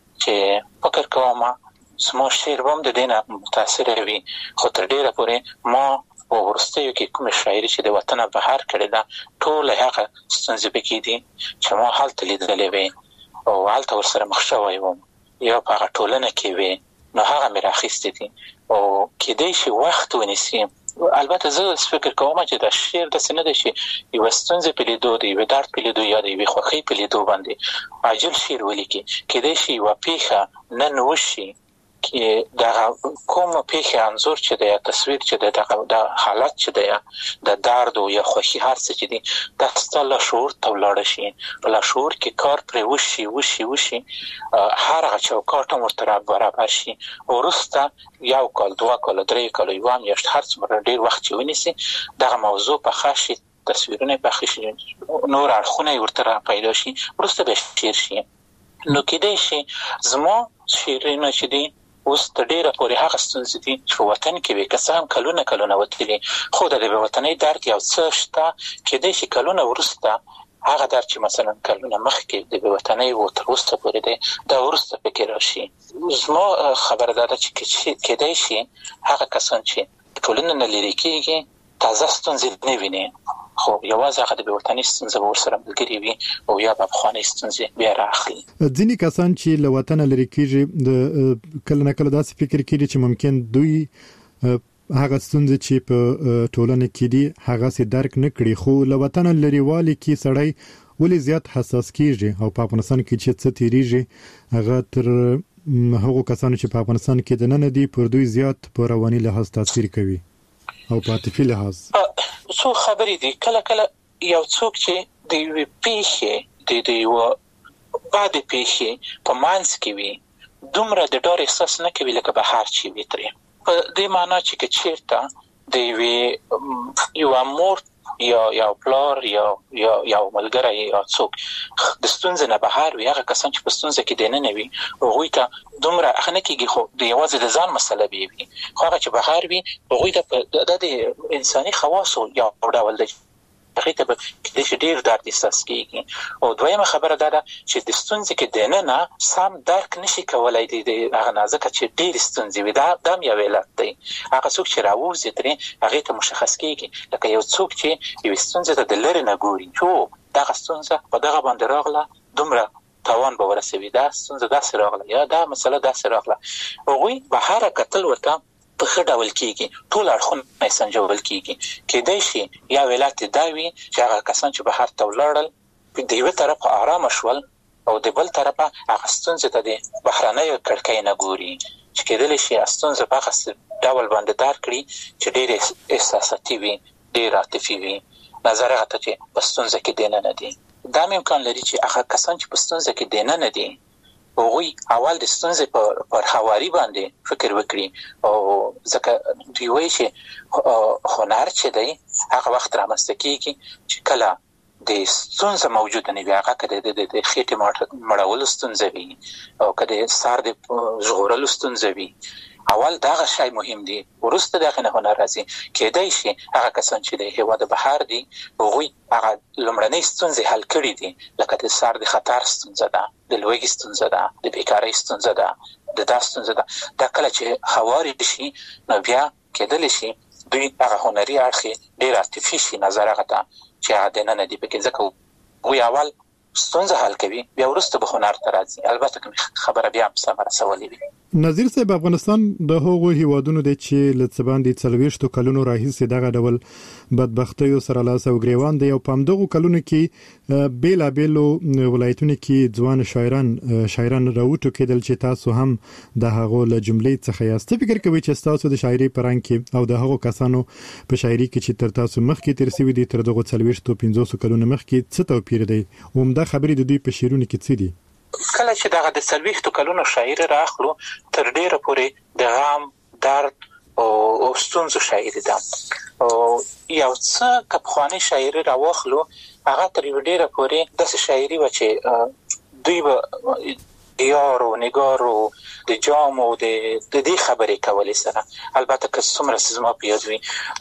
چې فکر کوم زما شعر به هم د دې نه متاثره وي. خو تر ډېره پورې ما په وروستیو کې کومې شاعري چې د وطنه بهر کړې ده ټوله هغه ستونزې پکې دي چې ما هلته لیدلې وې او هلته ورسره مخ شوی وم یا په هغه ټولنه کې وې، نو هغه مې راخیستې دي او کېدای شي وخت ونیسي. البته زه فکر کوم چې دا شعر داسې نه دی چې یوه ستونزې په لیدو د یوې درد په لیدو یا د یوې خوښۍ په لیدو باندې عاجل شعر ولیکي. کېدای شي یوه پیښه نن وشي کې دغه کومه پیښه انځور چې دی یا تصویر چې دی دغه د حالت چې دی د درد او یا خوښي هر څه چې دي دا ستا لاشعور ته ولاړه شي. په لاشعور کې کار پرې وشي وشي وشي هر هغه چوکاټ هم ورته برابر شي. وروسته یو کال دوه کال درې کال یوه میاشت هر څومره ډېر وخت چې ونیسي دغه موضوع پخه شي، تصویرونه پخه شي، نور اړخونه یې ورته را پیدا شي، وروسته به شعر شي. نو کېدای شي زما شعرونه چې دي اوس تر ډېره پورې هغه ستونزې دي چې په وطن کې وي، که څه هم کلونه کلونه وتلي، خو د بېوطنۍ درد یو څه شته. کېدای شي کلونه وروسته هغه درد چې مثلا کلونه مخکې د بېوطنۍ و تر اوسه پورې دی دا وروسته پکې راشي. زما خبره دا ده چې کېدای شي هغه کسان چې ټولنه نه لرې کېږي تازه ستونزې نه ویني، خو یوازې هغه د بېوطنۍ ستونزه به ورسره ملګري وي او یا به پخوانۍ ستونزې بیا رااخلي. ځینې کسان چې له وطنه لرې کېږي د کله نه کله داسې فکر کوي چې ممکن دوی هغه ستونزې چې په ټولنه کې دي هغسې درک نه کړي، خو له وطنه لرېوالي کې سړی ولې زیات حساس کېږي او په افغانستان کې چې څه تېرېږي هغه تر هغو کسانو چې په افغانستان کې دننه دي پر دوی زیات په رواني لحاظ تاثیر کوي او په عاطفي لحاظ. څو خبرې دي. کله کله یو څوک چې د یوې پیښې د یوه بدې پیښې په منځ کې وي دومره د ډار احساس نه کوي لکه بهر چې وي ترې. په دې معنا چې که چېرته د یوې یوه مور یا یو پلار یا یا یو ملګری یا څوک د ستونزې نه بهر وي، هغه کسان چې په ستونزه کې دننه وي هغوی ته دومره هغه نه کېږي، خو د یوازې د ځان مسله به وي. خو هغه چې بهر وي هغوی ته دا د انساني خواصو یو ډول دی، هغې ته به کېدای شي ډېر درد احساس کېږي. او دویمه خبره دا ده چې د ستونزې کې دننه سم درک نشي کولی دی د هغه نازکه چې ډېرې ستونزې وي، دا دا هم یو علت دی. هغه څوک چې راووځي ترې هغې ته مشخص کېږي لکه یو څوک چې یوې ستونزې ته د لرې نه ګوري چې دغه ستونزه په دغه باندې راغله دومره تاوان به ورسوي، دا ستونزه داسې راغله یا دا مسله داسې راغله. هغوی بهره کتل ورته په ښه ډول کېږي، ټول اړخونه یې سنجول کېږي. کېدای شي یا علت دا وي چې هغه کسان چې بهر ته ولاړل د یوه طرفه ارامه شول او د بل طرفه هغه ستونزې ته د بهرنیو کړکۍ نه ګوري چې کېدلی شي ستونزه په هغه ډول باندې درک کړي چې ډېر احساساتي وي، ډېر عاطفي وي، نظر هغه ته چې په ستونزه کې دننه دي. دا هم امکان لري چې هغه کسان چې په ستونزه کې دننه دي هغوی اول د ستونزې پر پر حواري باندې فکر وکړي او ځکه دوی وایي چې هنر چې دی هغه وخت رامنځته کېږي چې کله د ستونزه موجوده نه وي، هغه که د خېټې مړولو ستونزه وي او که د سر د ژغورلو ستونزه وي، اول دغه شی مهم دی، وروسته دغه نه هنر راځي. کېدای شي هغه کسان چې د هېواد بهر دي هغوی هغه لومړنۍ ستونزې حل کړي دي، لکه د سر د خطر ستونزه ده، د لوږې ستونزه ده، د بیکارۍ ستونزه ده، د دا ستونزه ده. دا کله چې هواري شي نو بیا کېدلی شي دوی هغه هنري اړخ ډېر عاطفي شي نظر هغه ته چې هغه دننه دي پکې، ځکه هغوی اول ستونزه حل کوي بیا وروسته به هنر ته راځي. البته که خبره بیا هم سمه رسولې وي. نظیر صاحب، افغانستان د هغو هیوادونو دی چې له څه باندې څلوېښتو کلونو راهیسې دغه ډول بدبختیو سره لاس او ګریوان دی او په همدغو کلونو کې بېلابېلو ولایتونو کې ځوان شاعران شاعران راوټوکېدل چې تاسو هم د هغو له جملې څخه یاست. څه فکر کوئ چې ستاسو د شاعري په رنګ کې او د هغو کسانو په شاعري کې چې تر تاسو مخکې تېر شوي دي تر دغو څلوېښتو پنځوسو کلونو مخکې څه توپیر دی؟ عمده خبرې د دوی په شعرونو کې څه دي؟ کله چې دغه د څلوېښتو کلونو شاعري راخلو تر ډېره پورې د غم، درد او ستونزو شاعري ده. او یو څه که پخوانۍ شاعري راواخلو هغه تر یوه ډېره پورې داسې شاعري وه چې دوی به د یارو نګارو د جامو د دې خبرې کولې سره. البته که څومره چې زما په یاد وي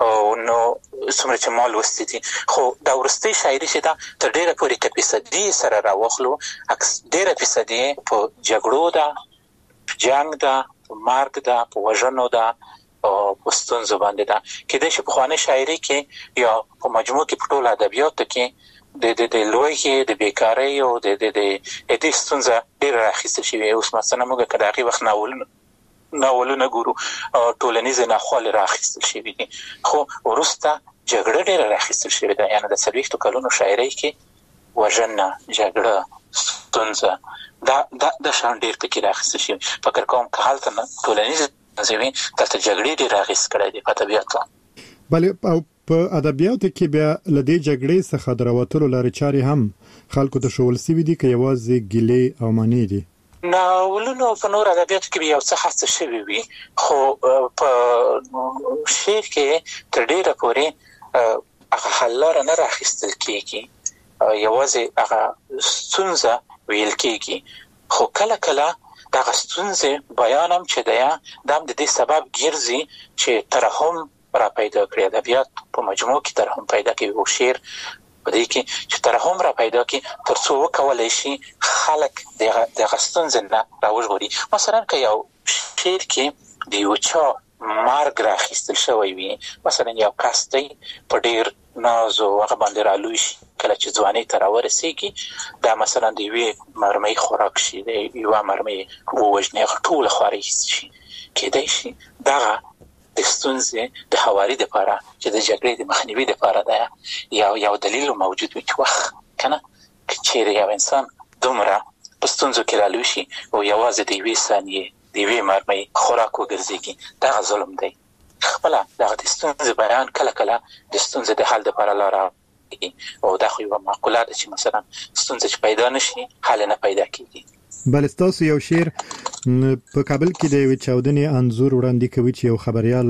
نو څومره چې ما لوستي دي، خو دا وروستۍ شاعري چې ده تر ډېره پورې که فیصدي سره راواخلو ډېره فیصدي په جګړو ده، په جنګ ده، په مرګ ده، په وژنو ده او په ستونزو باندې ده. کېدای شي پخوانۍ شاعري کې یا په مجموع کې په ټولو ادبیاتو کې د د د لوږې، د بیکارۍ او د د د دې ستونزه ډېره راخیستل شوې. اوس مثلا موږ که د هغې وخت ناولونه ناولونه ګورو ټولنیزې ناخوالې راخیستل شوي دي، خو وروسته جګړه ډېره راخیستل شوې ده. یعنې د څلوېښتو کلونو شاعرۍ کې وژنه، جګړه، ستونزه دا دا د شان ډېر پکې راخیستل شوي. فکر کوم که هلته نه ټولنیزې ستونزې وي دلته جګړې ډېر اغېز کړی دی په ادبیاتو. بلې او په ادبیاتو کې بیا له دې جګړې څخه د راوتلو لارې چارې هم خلکو ته ښوول سوي دي که یوازې ګیلې او مانې دي؟ ناولونو په نور ادبیاتو کې یو څه هڅه شوې وي، خو په شعر کې تر ډېره پورې هغه حل لاره نه راخیستل کېږي، یوازې هغه ستونزه ویل کېږي. خو کله کله دغه ستونزې بیان هم چې دی دا هم د دې سبب ګرځي چې ترحم را پیدا کړي. ادبیات په مجموع کې ترحم پیدا کوي او شعر په دې کې چې ترحم را پیدا کړي تر څو وکولی شي خلک دغه ستونزې نه راوژغوري. مثلا که یو شعر کې د یو چا مرګ راخیستل شوی وي، مثلا یو کس دی په ډېر ناز او هغه باندې رالوی شي، کله چې ځوانۍ ته راورسېږي دا مثلا د یوې مرمۍ خوراک شي، د یوه مرمۍ ووژني، هغه ټوله خوارۍ شي. کېدای شي دغه د ستونزې د هواري دپاره چې د جګړې د مخنیوي دپاره ده یو یو دلیل موجود وي چې وخت کنه که چیرې یو انسان دومره په ستونزو کې رالوی شي او یوازې د یوې ثانیې د یوې مرمۍ خوراک وګرځېږي، دغه ظلم دی. خپله دغه د ستونزې بیان کله کله د ستونزې د حل دپاره لاره او دا خو یوه معقوله ده چې مثلا ستونزه چې پیدا نشي حل نه پیدا کېږي. بل ستاسو یو شعر په کابل کې د یوې چاودنې انځور وړاندې کوي چې یو خبريال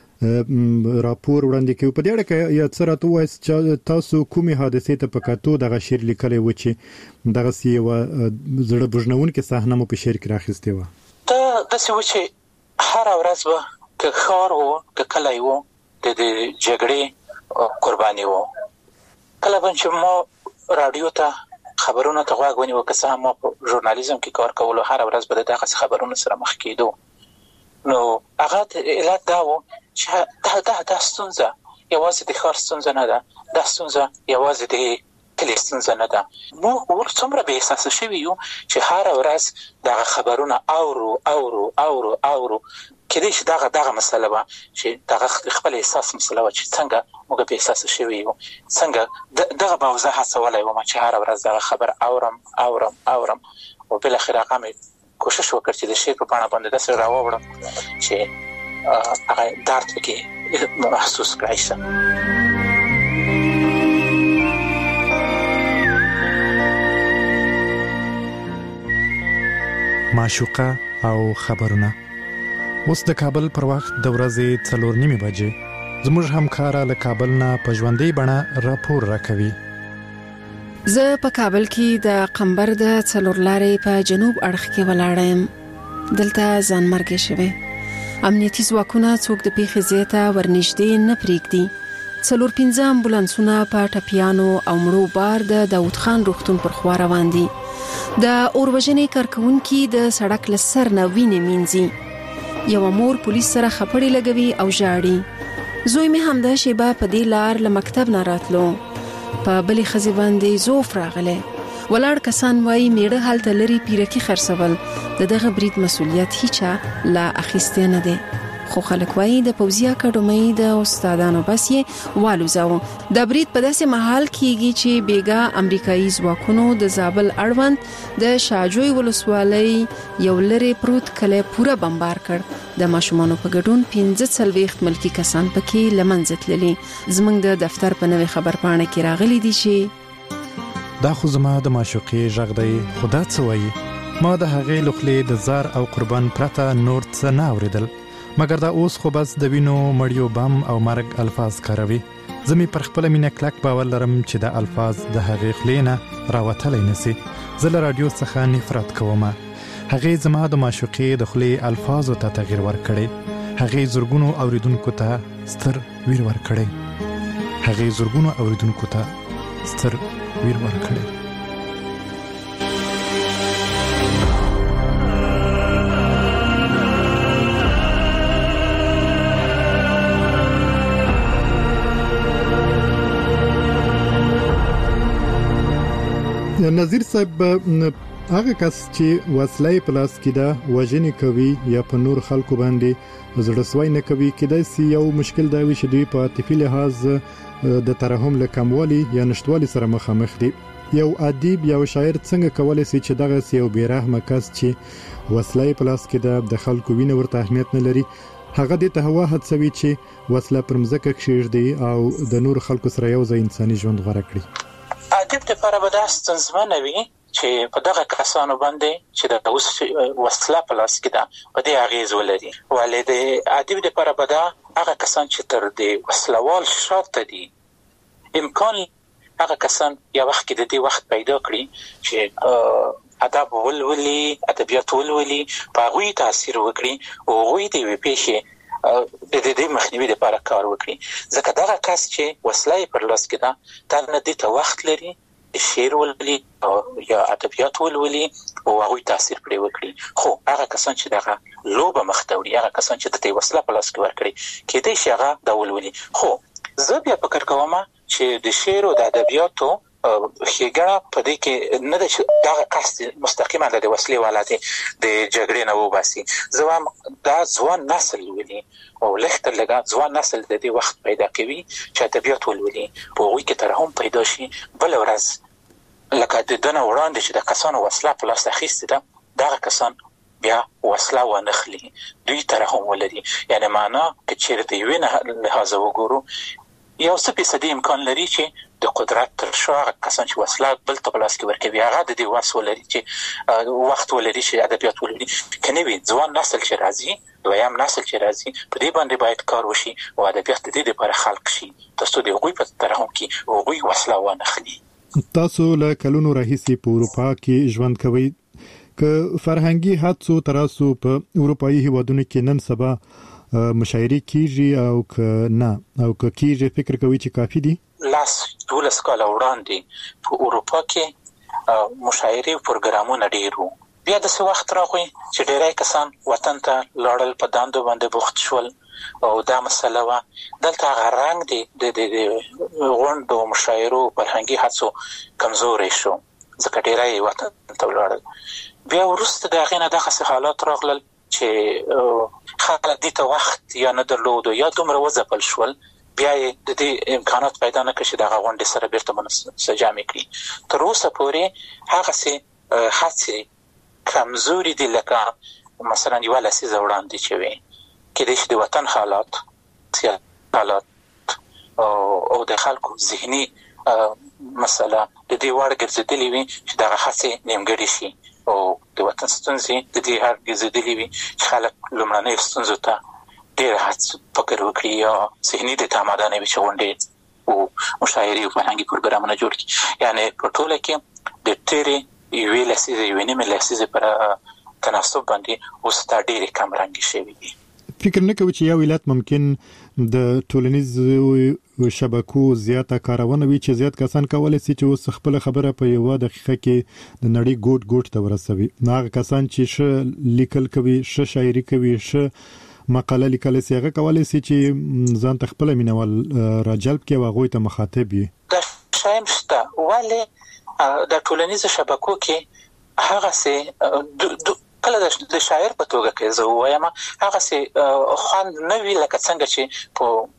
راپور وړاندې کوي. په دې اړه کې یا څه راته وایي چې تاسو کومې حادثې ته په کتو دغه شعر لیکلی و چې دغسې یوه زړه بوژنونکې صحنه مو په شعر کې راخیستې وه؟ دا داسې و چې هره ورځ به که ښار و که کلی و د جګړې قرباني و. کله به چې ما راډیو ته خبرونه ته غوږ ونیو، که څه هم ما په ژورنالیزم کې کار کولو، هره ورځ به د دغسې خبرونو سره مخ کېدو. نو هغه علت دا و چې دا دا دا ستونزه یوازې د ښار ستونزه نه ده، دا ستونزه یوازې د کلي ستونزه نه ده. موږ ور څومره بې احساسه شوي یو چې هره ورځ دغه خبرونه اورو اورو اورو اورو. کېدای شي دغه دغه مسله وه چې دغه خپل احساس مسله وه چې څنګه موږ بې احساسه شوي یو، څنګه دغه به زه هڅولی وم چې هره ورځ دغه خبر اورم اورم اورم او بالاخره هغه مې کوشش وکړ چې د شعر په بڼه باندې داسې راووړم چې هغه درد پکې محسوس کړی شي. معشوقه او خبرونه. اوس د کابل پر وخت د ورځې څلور نیمه بجې زموږ همکارا له کابل نه په ژوندۍ بڼه راپور راکوي. زه په کابل کې د قمبر د څلور لارې په جنوب اړخ کې ولاړم. دلته ځانمرګي شوه. امنیتي ځواکونه څوک د پیښې زیاته ورنږدې نه پریږدي. څلور پنځه امبولانسونه په ټپیانو او مړو بار د داوود خان روغتون پر خوا روان دي. د اوروژنې کارکونکو د سړک لسر نه ویني مینځي. یو مور پولیس سره خپړې لګوي او ژاړي. زوی می همدا شیبه په دې لار له مکتب نه راتلو. په بلې خزي باندې زوف راغله. ولاړ کسان وایي میړه حالت لري پیرکی خرڅول د دغه برید مسولیت هیڅ لا اخیسته نه ده. خو خلک وایي د پوزیا اکاډمۍ د استادانو بس یې والوزاو. د برید په داسې محل کېږي چې بیګا امریکایي ځواکونو د زابل اړوند د شاجوی ولسوالۍ یو لری پروت کله پوره بمبار کړ. د ماشومانو په ګډون پنځه څلويخت ملکی کسان پکې لمنځت للی. زمنګ د دفتر په نوې خبرپاڼه کې راغلي دي چې دا خو زما د معشوقې ژغ دی. خدا څه وایي؟ ما د هغې لخلې د زار او قربان پرته نور څه نه اوریدل. مګر دا اوس خو بس د وینو مړیو بم او مرګ الفاظ کاروي. زمي پر خپل مینه کلک باور لرم چې د الفاظ د هغې خلینا راوتلای نسی. زه له رادیو څخه نفرت کوم. هغې زما د معشوقې د خلې الفاظو ته تغییر ورکړي. هغې زورګونو اوریدونکو ته ستر ویر ورکړي. هغې زورګونو اوریدونکو ته ستر ویر ورکړي. نظیر صاحب، هغه کس چې وسلې پلاس کې دا وژنې کوي یا په نور خلکو باندې زړسوي نه کوي، کېدای شي یو مشکل دا وي چې دوی په عاطفي لحاظ د ترحم له کموالي یا نشټوالي سره مخامخ دي. یو ادیب یا شاعر څنګه کولای شي چې دغه یو بیرحمه کس چې وسلې پلاس کې د خلکو وینه ورته اهمیت نه لري، هغه د تهوا هڅوي چې وسله پر مځکه کښېږدي او د نور خلکو سره یو ځای انساني ژوند غوړه کړي. ادب د لپاره به دا ستونزمنه وي چې په دغه کسانو باندې چې د اوس وسله په لاس کې ده په دې اغیز ولري. ولې د ادب د لپاره به دا هغه کسان چې تر دې وسلوال شاته دي امکان هغه کسان یا وخت کې د دې وخت پیدا کړي چې ادب ولولي، ادبیات ولولي، په هغوی تاثیر وکړي او هغوی د یوې پیښې د دې مخنیوي لپاره کار وکړي. ځکه دغه کس چې وسله پر لاس کې ده دا نه دې ته وخت لري شعر ولولي یا ادبیات ولولي او هغوی تاثیر پرې وکړي. خو هغه کسان چې دغه لوبه مختوري، هغه کسان چې د دې وسله په لاس کې ورکړي کېدای شي هغه دا ولولي. خو زه بیا فکر کوم چې د شعر او د ادبیاتو ښېګڼه په دې کې نه ده چې دغه قصد مستقیما د وسلې والا د جګړې نه وباسي. زه وایم دا ځوان نسل ولولي او لږ لږه ځوان نسل د دې وخت پیدا کوي چې ادبیات ولولي، په هغوی کې ترحم پیدا شي. بل ورځ لکه د دنه وړاندې چې د کسانو وسله په لاس اخیستې ده دغه کسان بیا وسله ونخلي، دوی ترحم ولري. یعنی معنا که چیرې د یوې لحاظه وګورو یو څه فیصدي امکان لري چې د قدرت تر شا هغه کسان چې وسله بل ته په لاس کې ورکوي هغه د دې وس ولري چې وخت ولري چې ادبیات ولري. که نه وي ځوان نسل چې راځي، دویم نسل چې راځي، په دې باندې باید کار وشي او ادبیات د دې لپاره خلق شي تر څو د هغوی په ترحم کې هغوی وسله ونخلي. تاسو له کلونو راهیسې په اروپا کې ژوند کوئ. که فرهنګي حادثو تراسو په اروپאי هیوادونو کې نن سبا مشاعرې کیږي او که نه او که کیږي فکر کوي چې کافي دي؟ لاس دولس کاله وړاندې په اروپا کې مشاعرې او پروګرامونه ډېر وو. بیا داسې وخت راغی چې ډېری کسان وطن ته لاړل، په دندو باندې بوخت شول او دا مسله وه. دلته هغه رنګ د غونډو او مشاعرو فرهنګي هڅو کمزوری شو ځکه ډېری وطن ته ولاړل. بیا وروسته د هغې نه دغسې حالات راغلل چې خلک دې ته وخت یا نه درلودو یا دومره وځپل شول، بیا یې د دې امکانات پیدا نه کړ چې دغه غونډې سره بیرته منسجمې کړي. تر اوسه پورې هغسې هڅې کمزوري دي لکه مثلا یوه لسیزه وړاندې چې وې. کېدای شي د وطن حالات، سیاسي حالات او د خلکو ذهني مسله د دې وړ ګرځېدلې وي چې دغه هڅې نیمګړې شي. او د وطن ستونزې د دې هر ګزیدلې وي چې خلک لومړنۍ ستونزو ته ډېر هڅه فکر وکړي یا ذهني د تمدن وي چې غونډې او مشاعرې او فرهنګي پروګرامونه جوړ کړي. یعنی په ټوله کې د تیرې یوې لسیزې یوې نیمې لسیزې پر تناسب باندې اوس دا ډېرې کم رنګې شوي دي. فکر نه کوي چې یو ولایت ممکن د ټولنیزو شبکو زیاته کارونه وي چې زیات کسان کولای شي چې اوس خپل خبره په یو دقیقه کې د نړۍ ګوټ ګوټ ته ورسوي. هغه کسان چې ش لیکل کوي، ش شاعري کوي، ش مقاله لیکل شي، هغه کولای شي چې ځان ته خپل مینوال راجلب کړي او هغه ته مخاطب وي. دا شایم شته ولی د ټولنیزو شبکو کې هغه سه کله د شاعر په توګه کې زه وایم هغه سه خوند نه وی لکه څنګه چې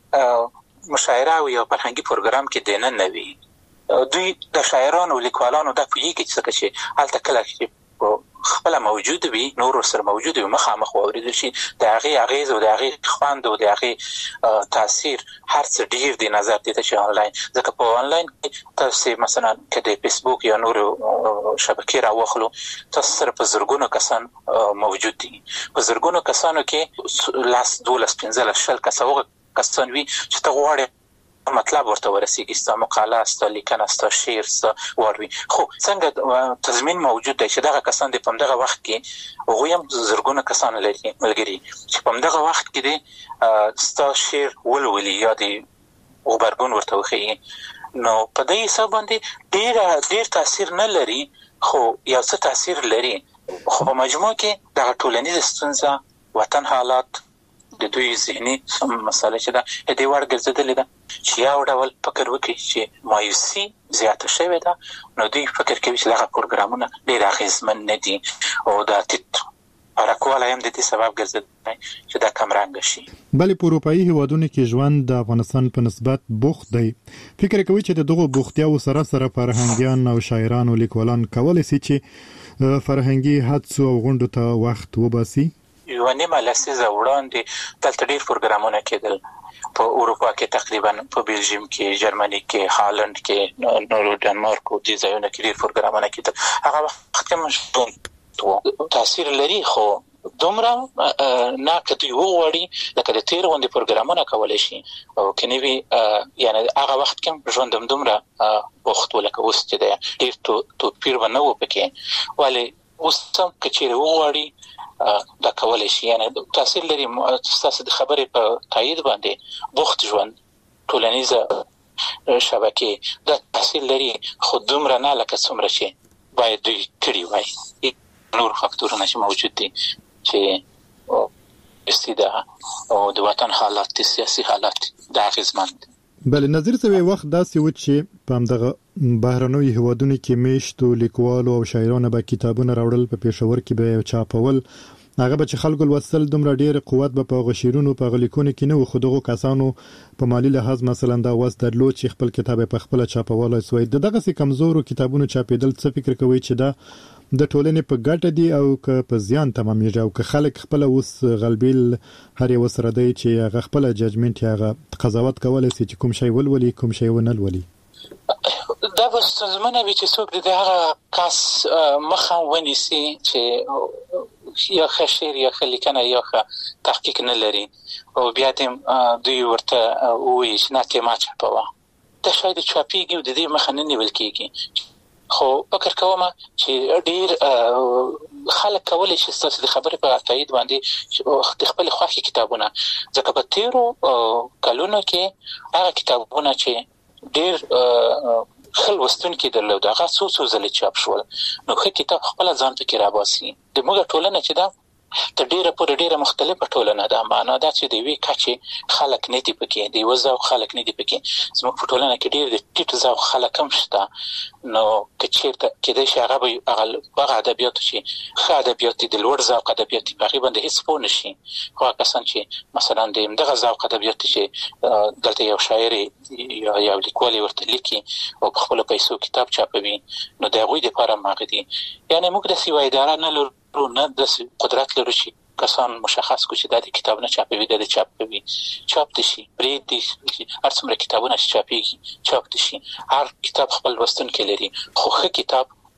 په مشاعره او یو فرهنګي پروګرام کې دینه نه وی. دوی د شاعرانو او لیکوالانو د پویږي چې څه هلته کله چې خپل موجود وي نور سره موجود وي مخامخ اوریدل شي د هغه اغیز او د هغه خوند او د هغه تاثیر هر څه ډیر دی نظر دي چې آنلاین ځکه په آنلاین تاسو مثلا کله فیسبوک یا نور شبکې راوخلو تاسو سره په زرګونو کسان موجود دي. په زرګونو کسانو کې لاس دولس پنځه شل کسان کسان وي چې ته غواړې مطلب ورته ورسیږي، ستا مقاله، ستا لیکنه، ستا شعر، ستا واروي. خو څنګه تضمین موجود دی چې دغه کسان د پمدغه وخت کې هغه هم زرګونه کسان لري ملګری چې پمدغه وخت کې دی ستا شعر ولولي یا دی وبرګون ورته وخی نو په دې حساب باندې ډیر ډیر تاثیر نه لري خو یو څه تاثیر لري. خو په مجموع کې د ټولنیز ستونزه وطن حالات د دوی ذهني مسله چې دا د دې وړ ګرځېدلې ده چې یو ډول فکر وکړي چې مایوسي زیاته شوې ده نو دوی فکر کوي چې دغه پروګرامونه ډېر اغېزمن نه دي او دا ټیټ حرکواله هم د دې سبب ګرځي چې دا کم رنګ شي. بلې په اروپایي هیوادونو کې ژوند د افغانستان په نسبت بوخت دی. فکر کوي چې دغه بوختیاو سره سره فرهنګيان او شاعران او لیکوالان کولای شي چې فرهنګي حادثو او غونډو ته وخت وباسي. یو نیمه لسیزه وړاندې دلته ډېر پروګرامونه کېدل په اروپا کې تقریبا په بلجیم کې، جرمني کې، هالند کې، نورو ډنمارک او دې ځایونو کې ډېر پروګرامونه کېدل. هغه وخت کې مشهور تاثیر لري خو دومره نه کته یو وړي لکه د تیر غونډې پروګرامونه کولای شي او کنيوي یعنی هغه وخت کې ژوند دومره وخت ولکه اوس چې دی ډېر تو تو پیر ونه و پکې ولی اوس هم کچېره وغواړي دا کولای شي یعنی تاثیر لري. تاسو د خبرې په تایید باندې بوخت ژوند ټولنیزه شبکې دا تاثیر لري خو دومره نه لکه څومره چې باید دوی کړي وای. نور فاکتورونه چې موجود دي چې استیدا او د وطن حالات سیاسي حالات د اغیزمن دي. بل نظر څه وخت داسې و چې په همدغه بهرنوي هیوادونو کې میشتو لیکوالو او شاعرانو به کتابونه راوړل په پېښور کې به چاپول هغه به چې خلکو لوستل دومره ډیر قوت به په غشیرونو په غلیکونو کې نه و خو دغه کسانو په مالی لحاظ مثلا دا واس درلود چې خپل کتاب په خپل چاپول سوی دغه سي کمزورو کتابونو چاپیدل څه فکر کوي چې دا د ټولنې په ګټه دی او که په زیان تمامېږي او که خلک خپل اوس غلبیل هر یو سره دی چې هغه خپل ججمنټ هغه قضاوت کولای شي چې کوم شی ولولي کوم شی ونه ولولي. دا به ستونزمنه وي چې څوک د هغه کس مخه ونیسي چې یا خشیر یا خلیکنه یا تحقیق نه لري او بیا دې دوی ورته وایي چې نه ته ما چاپوه دا شاید چاپیږي او د دې مخه نه نیول کېږي. خو فکر کوم چې ډیر خلک کولای شي ستاسو د خبرې په تایید باندې د خپل خوښي کتابونه ځکه په تیرو کلونو کې هغه کتابونه چې ډیر خل وستون کې درلود هغه څو څو ځله چاپ شول نو خو کتاب خپل ځان ته کې راباسي د موږ ټولنه چې دا ته ډیره پر ډیره مختلفه ټولنه ده معنا دا چې د وی کچې خلک نه دی پکې دی وزو خلک نه دی پکې زموږ په ټولنه کې ډیر د ټیټ زو خلک هم شته نو کچېرته کې د شغه به هغه ادبیات شي خا ادبیات د لوړ زو ادبیات تقریبا د هیڅ پونه شي خو کسان چې مثلا د دغه زو ادبیات چې دلته یو شاعر یا یو لیکوال ورته لیکي او په خپل پیسو کتاب چاپوي نو د غوی د لپاره ماغدي یعنی موږ د سیوای اداره نه لرو نه د قدرت لري چې کسان مشخص کو چې د کتاب نه چاپوي د چاپوي چاپ دي شي پرې دي هر څومره کتابونه چې چاپيږي چاپ دي شي هر کتاب خپل وستون کې لري خو ښه کتاب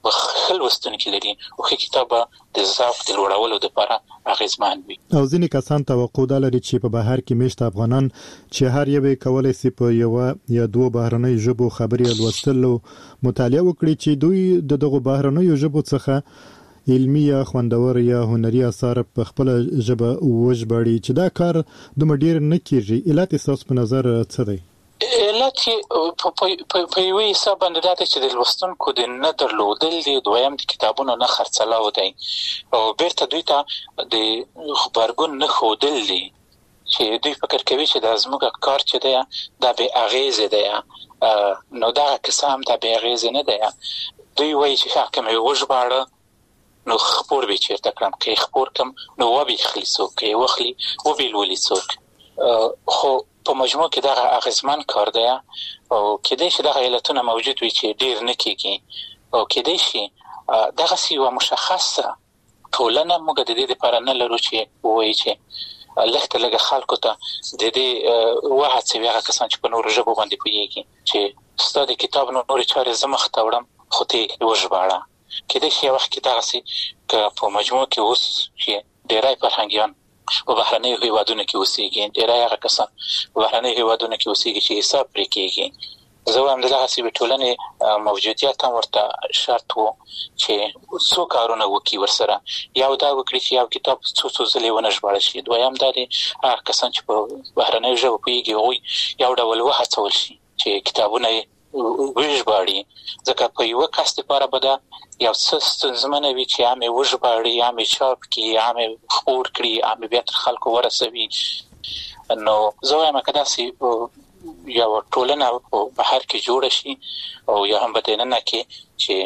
خل وستونکي لري او خې کتاب د ضعف د لوړولو لپاره اغیزمن وي. او ځینې کسان توقع لري چې په بهر کې مشت افغانان چې هر یو کولای شي په یو یا دوه بهرنۍ ژبو خبري لوستلو مطالعه وکړي چې دوی د دغه بهرنۍ ژبو څخه علمي یا خوندور یا هنري اثار په خپل ژبه وژباړي چې دا کار دومره ډیر نه کیږي. علت اساس په نظر څه دی؟ علت په یوه حساب باندې دا چې د لوستونکو د نه درلودل دي، دویم د کتابونو نه خرڅلاو دی او بیرته دوی ته د خبرګون نه ښودل دي چې دوی فکر کوي چې دا زموږ کار چې دی دا بې اغیزې دی. نو دا کیسه هم دا بې اغیزې نه دی. دوی وایي چې حکم یې وژباړه نو خپور به چیرته کړم، که یې خپور کړم نو وبې خلی څوک، که یې وخلي وبې لولي څوک. خو په مجموع کې دا اغیزمن کار دی او کېدای شي دغه علتونه موجود وي چې ډیر نه کېږي او کېدای شي دغه یو مشخصه ټولنه موږ د دې لپاره نه لرو چې وایي چې لږ لږ خلکو ته د دې وهڅوي هغه کسان چې په نورو ژبو باندې پوهېږي چې ستا د کتاب نورې چارې زه مخته وړم خو ته یې وژباړه. کېدای شي یو وخت کې دغسې که په مجموع کې اوس چې ډېری فرهنګیان په بهرنیو هیوادونو کې اوسېږي، ډېری هغه کسان په بهرنیو هیوادونو کې اوسېږي چې حساب پرې کېږي. زه وایم دغسې ټولنې موجودیت هم ورته شرط و چې څو کارونه وکړي ورسره. یو دا وکړي چې یو کتاب څو څو ځلې ونه ژباړل شي. دویم دا دی هغه کسان چې په بهرنیو ژبو پوهېږي هغوی یو ډول وهڅول شي چې کتابونه یې وژباړي، ځکه په یوه کس لپاره به دا یو څه ستونزمنه وي چې هم یې وژباړي، هم یې چاپ کړي، هم یې خپور کړي، هم یې بیا تر خلکو ورسوي. نو زه وایم که داسې یو ټولنه په بهر کې جوړه شي او یا هم په دننه کې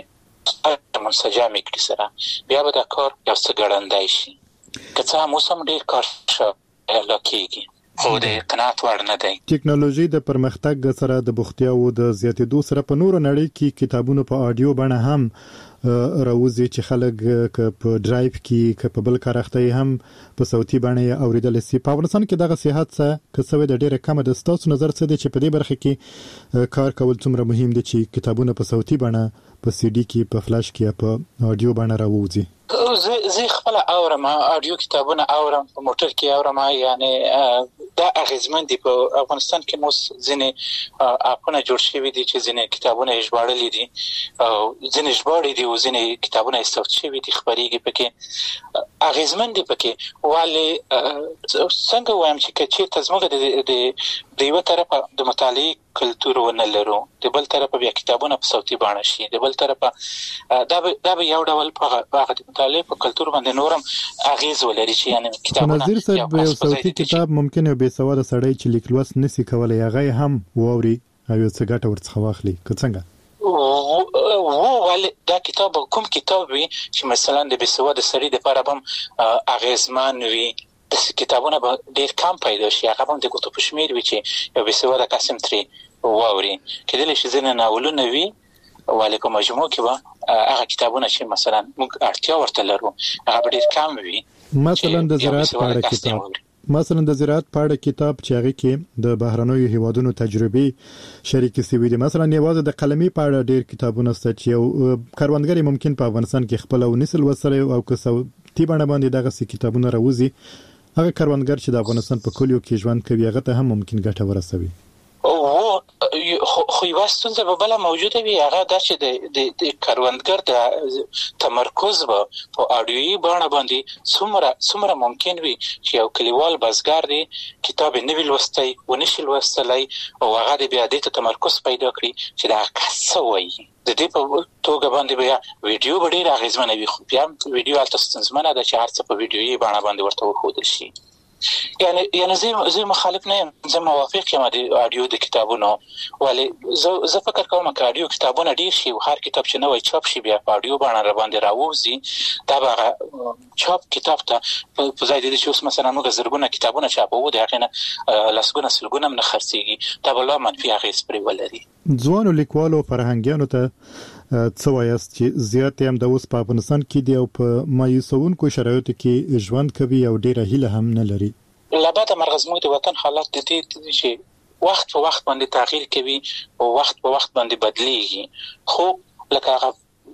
چې منسجم کړي سره، بیا به دا کار یو څه ګړندی شي. که څه هم اوس هم ډېر کار شوی کېږي خو د قناعت وړ نه دی. ټیکنالوژي د پرمختګ سره د بوختیاو د زیاتېدو سره په نورو نړۍ کې کتابونو په آډیو بڼه هم راوځي چې خلک ک په ډرایو کې ک په بل کار اخته هم په صوتي بڼه اوریدل شي. په افغانستان کې دغه صحت څه کسوي د ډیره کم د ستاسو نظر څه دی چې په دې برخه کې کار کول څومره مهم دي چې کتابونه په صوتي بڼه په سی ډي کې په فلاش کې په آډیو بڼه راوځي؟ زه زه خپل اورم آډیو کتابونه اورم، په موټر کې اورم، یعنی دا اغیزمن دي. په افغانستان کې مو ځینې اپونه جوړ شوي دي چې ځینې کتابونه یې ژباړلي دي او ځینې ژباړي دي او ځینې کتابونه یې صوت شوي دي خپرېږي پکې، اغیزمن دي پکې. ولې څنګه وایم چې که چېرته زموږ د د یوه طرفه د مطالعې کلتور ونه لرو، د بل طرفه بیا کتابونه په صوتي بڼه شي، د بل طرفه دا به دا به یو ډول په هغه د مطالعې په کلتور باندې نورم اغیز ولري چې یعنی کتابونه نظیر صاحب یو صوتي کتاب ممکن یو بې سواده سړی چې لیک لوست نشي کولای هغه هم واوري او یو څه ګټه ورڅخه واخلي. که څنګه وو ولې دا کتاب کوم کتاب وي چې مثلا د بې سواده سړي لپاره هم اغیزمن وي، د کتابونه به ډېر کم پیدا شي، هغه هم د ګوتو په شمېر وي چې یو بې سواده کس هم ترې واوري. کېدلی شي ځینې ناولونه وي ولې په مجموع کې به هغه کتابونه چې مثلا موږ اړتیا ورته لرو هغه به ډېر کم وي. مثلا د زراعت په اړه کتاب مثلا د زراعت په اړه کتاب چې هغه کې د بهرنیو هیوادونو تجربې شریک شوي دي. مثلا یوازې د قلمي په اړه ډېر کتابونه شته چې یو کاروانګر ممکن په افغانستان کې خپل او نسل وسره او که صوتي بڼه باندې دغه کتابونه راوځي، هغه کاروانګر چې د افغانستان په کلیو کې ژوند کوي هغه ته هم ممکن ګټه ورسوي. او خو یو ستونزه به بل موجوده وي، هغه دا چې د د کاروانګر د تمرکز به په اډیوي بڼه باندې څومره څومره ممکن وي چې یو کلیوال بزګر دی کتاب نه وی لوستي و نشي لوستلای او هغه بیا د تمرکز پیدا کړي چې دا څه وایي. د دې په توګه باندې بیا ویډیو به ډېر اغیزمنه وي، خو بیا ویډیو هلته ستونزمنه ده چې هر څه په ویډیويي بڼه باندې ورته وښودل شي. یعنی یعنی زه زه مخالف نه یم، زه موافق یم د اډیو د کتابونو، ولې زه زه فکر کوم چې اډیو کتابونه ډیر شي او هر کتاب چې نوې چاپ شي بیا په اډیو باندې را باندې راوځي، دا به چاپ کتاب ته په ځای د دې چې اوس مثلا موږ زرګونه کتابونه چاپو د هغې نه لسګونه سلګونه هم نه خرڅېږي، دا به لا منفي اغېز پرې ولري. ځوانو لیکوالو فرهنګیانو ته څه وایاست چې زیات هم د اوس په افغانستان کې دی او په مایوسونکو شرایطو کې ژوند کوي او ډیره هیله هم نه لري؟ لباده مرغ زموږ د وطن حالات د دې چې وخت په وخت باندې تغییر کوي او وخت په وخت باندې بدلیږي، خو لکه هغه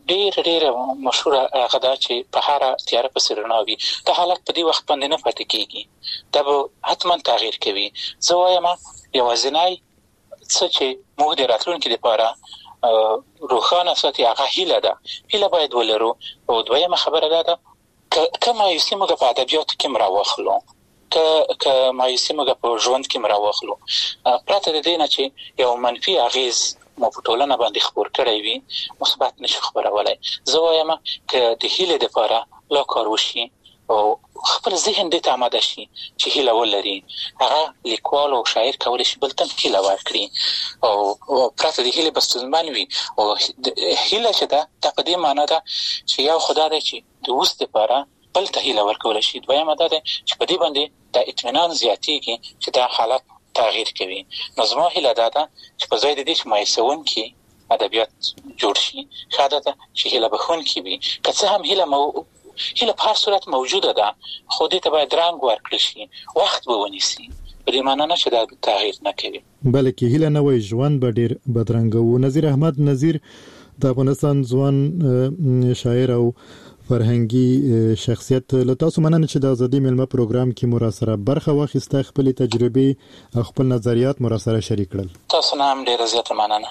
ډیر ډیر مشهور هغه دا چې په هر تیار په سرناوي د حالت په دې وخت باندې نه پاتې کیږي دا به حتما تغییر کوي. زه وایم یوازینی څه چې موږ د راتلونکي لپاره روښانه ساتي هغه هیله ده، هیله باید ولرو. او دویمه خبره ده ده که مایوسي موږ په ادبیاتو کې مراوخلو، که که مایوسي موږ په ژوند کې مراوخلو، پرته د دې نه چې یو منفي اغیز مو په ټولنه باندې خپور کړی وي مثبت نشي خبرولای. زه وایم که د هیلې لپاره لا کار وشي او خپل ذهن دې ته آماده شي چې هیله ولري، هغه لیکوال او شاعر کولی شي بل ته هیله ورکړي او پرته د هیلې به ستونزمن وي. او هیله چې ده دا په دې معنا ده چې یو خدای دی چې د اوس دپاره بل ته هیله ورکولی شي. دویمه دا ده چې په دې باندې د اطمینان زیاتېږي چې دا حالت تغییر کوي. نو زما هیله دا ده چې په ځای د دې چې مایوسوونکي ادبیات جوړ شي، ښه ده چې هیله بښونکي وي. که څه هم هیله مو هیله په هر صورت موجوده ده، خو دې ته باید رنګ ورکړل شي، وخت به ونیسي. په دې معنا نه چې دا تغییر نه کوي، بلکې هیله نه وي ژوند به ډیر بدرنګ وو. نذیر احمد نذیر د افغانستان ځوان شاعر او فرهنګي شخصیت، له تاسو مننه چې د ازادي ملمه پروګرام کې مو را سره برخه واخیسته، خپل تجربې او خپل نظریات مو را سره شریک کړل. تاسو نه هم ډیره زیاته مننه.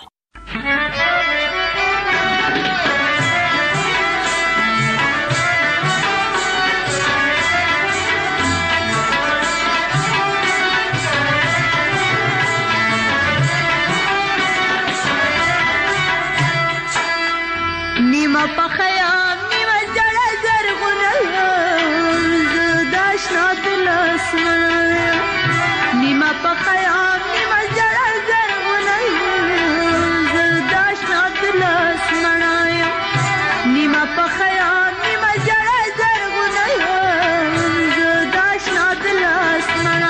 نیمه په خیام نیمه جړه زرغونه زه د اشنا د لاس مړه، نیمه په خیام نیمه جړه زرغونه زه د اشنا د لاس مړه، نیمه په خیام نیمه جړه زرغونه زه د اشنا د لاس مړه.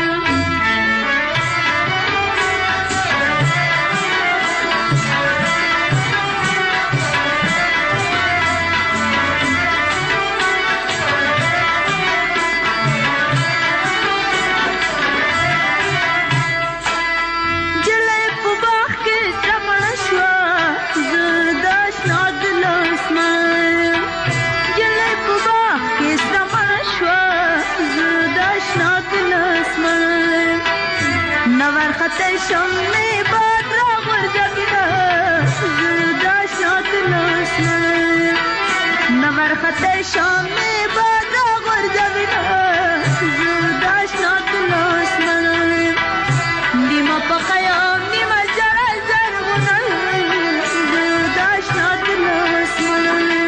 خطر شم می باد را غرزبینا زرداش نات لاسمه، نور خطر شم می باد را غرزبینا زرداش نات لاسمه، نیما پا خیام نیما جرا زرغونه زرداش نات لاسمه.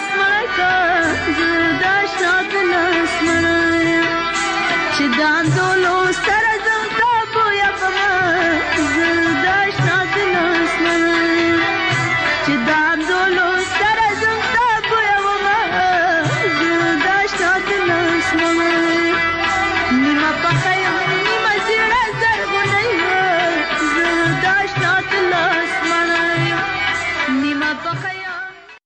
Dando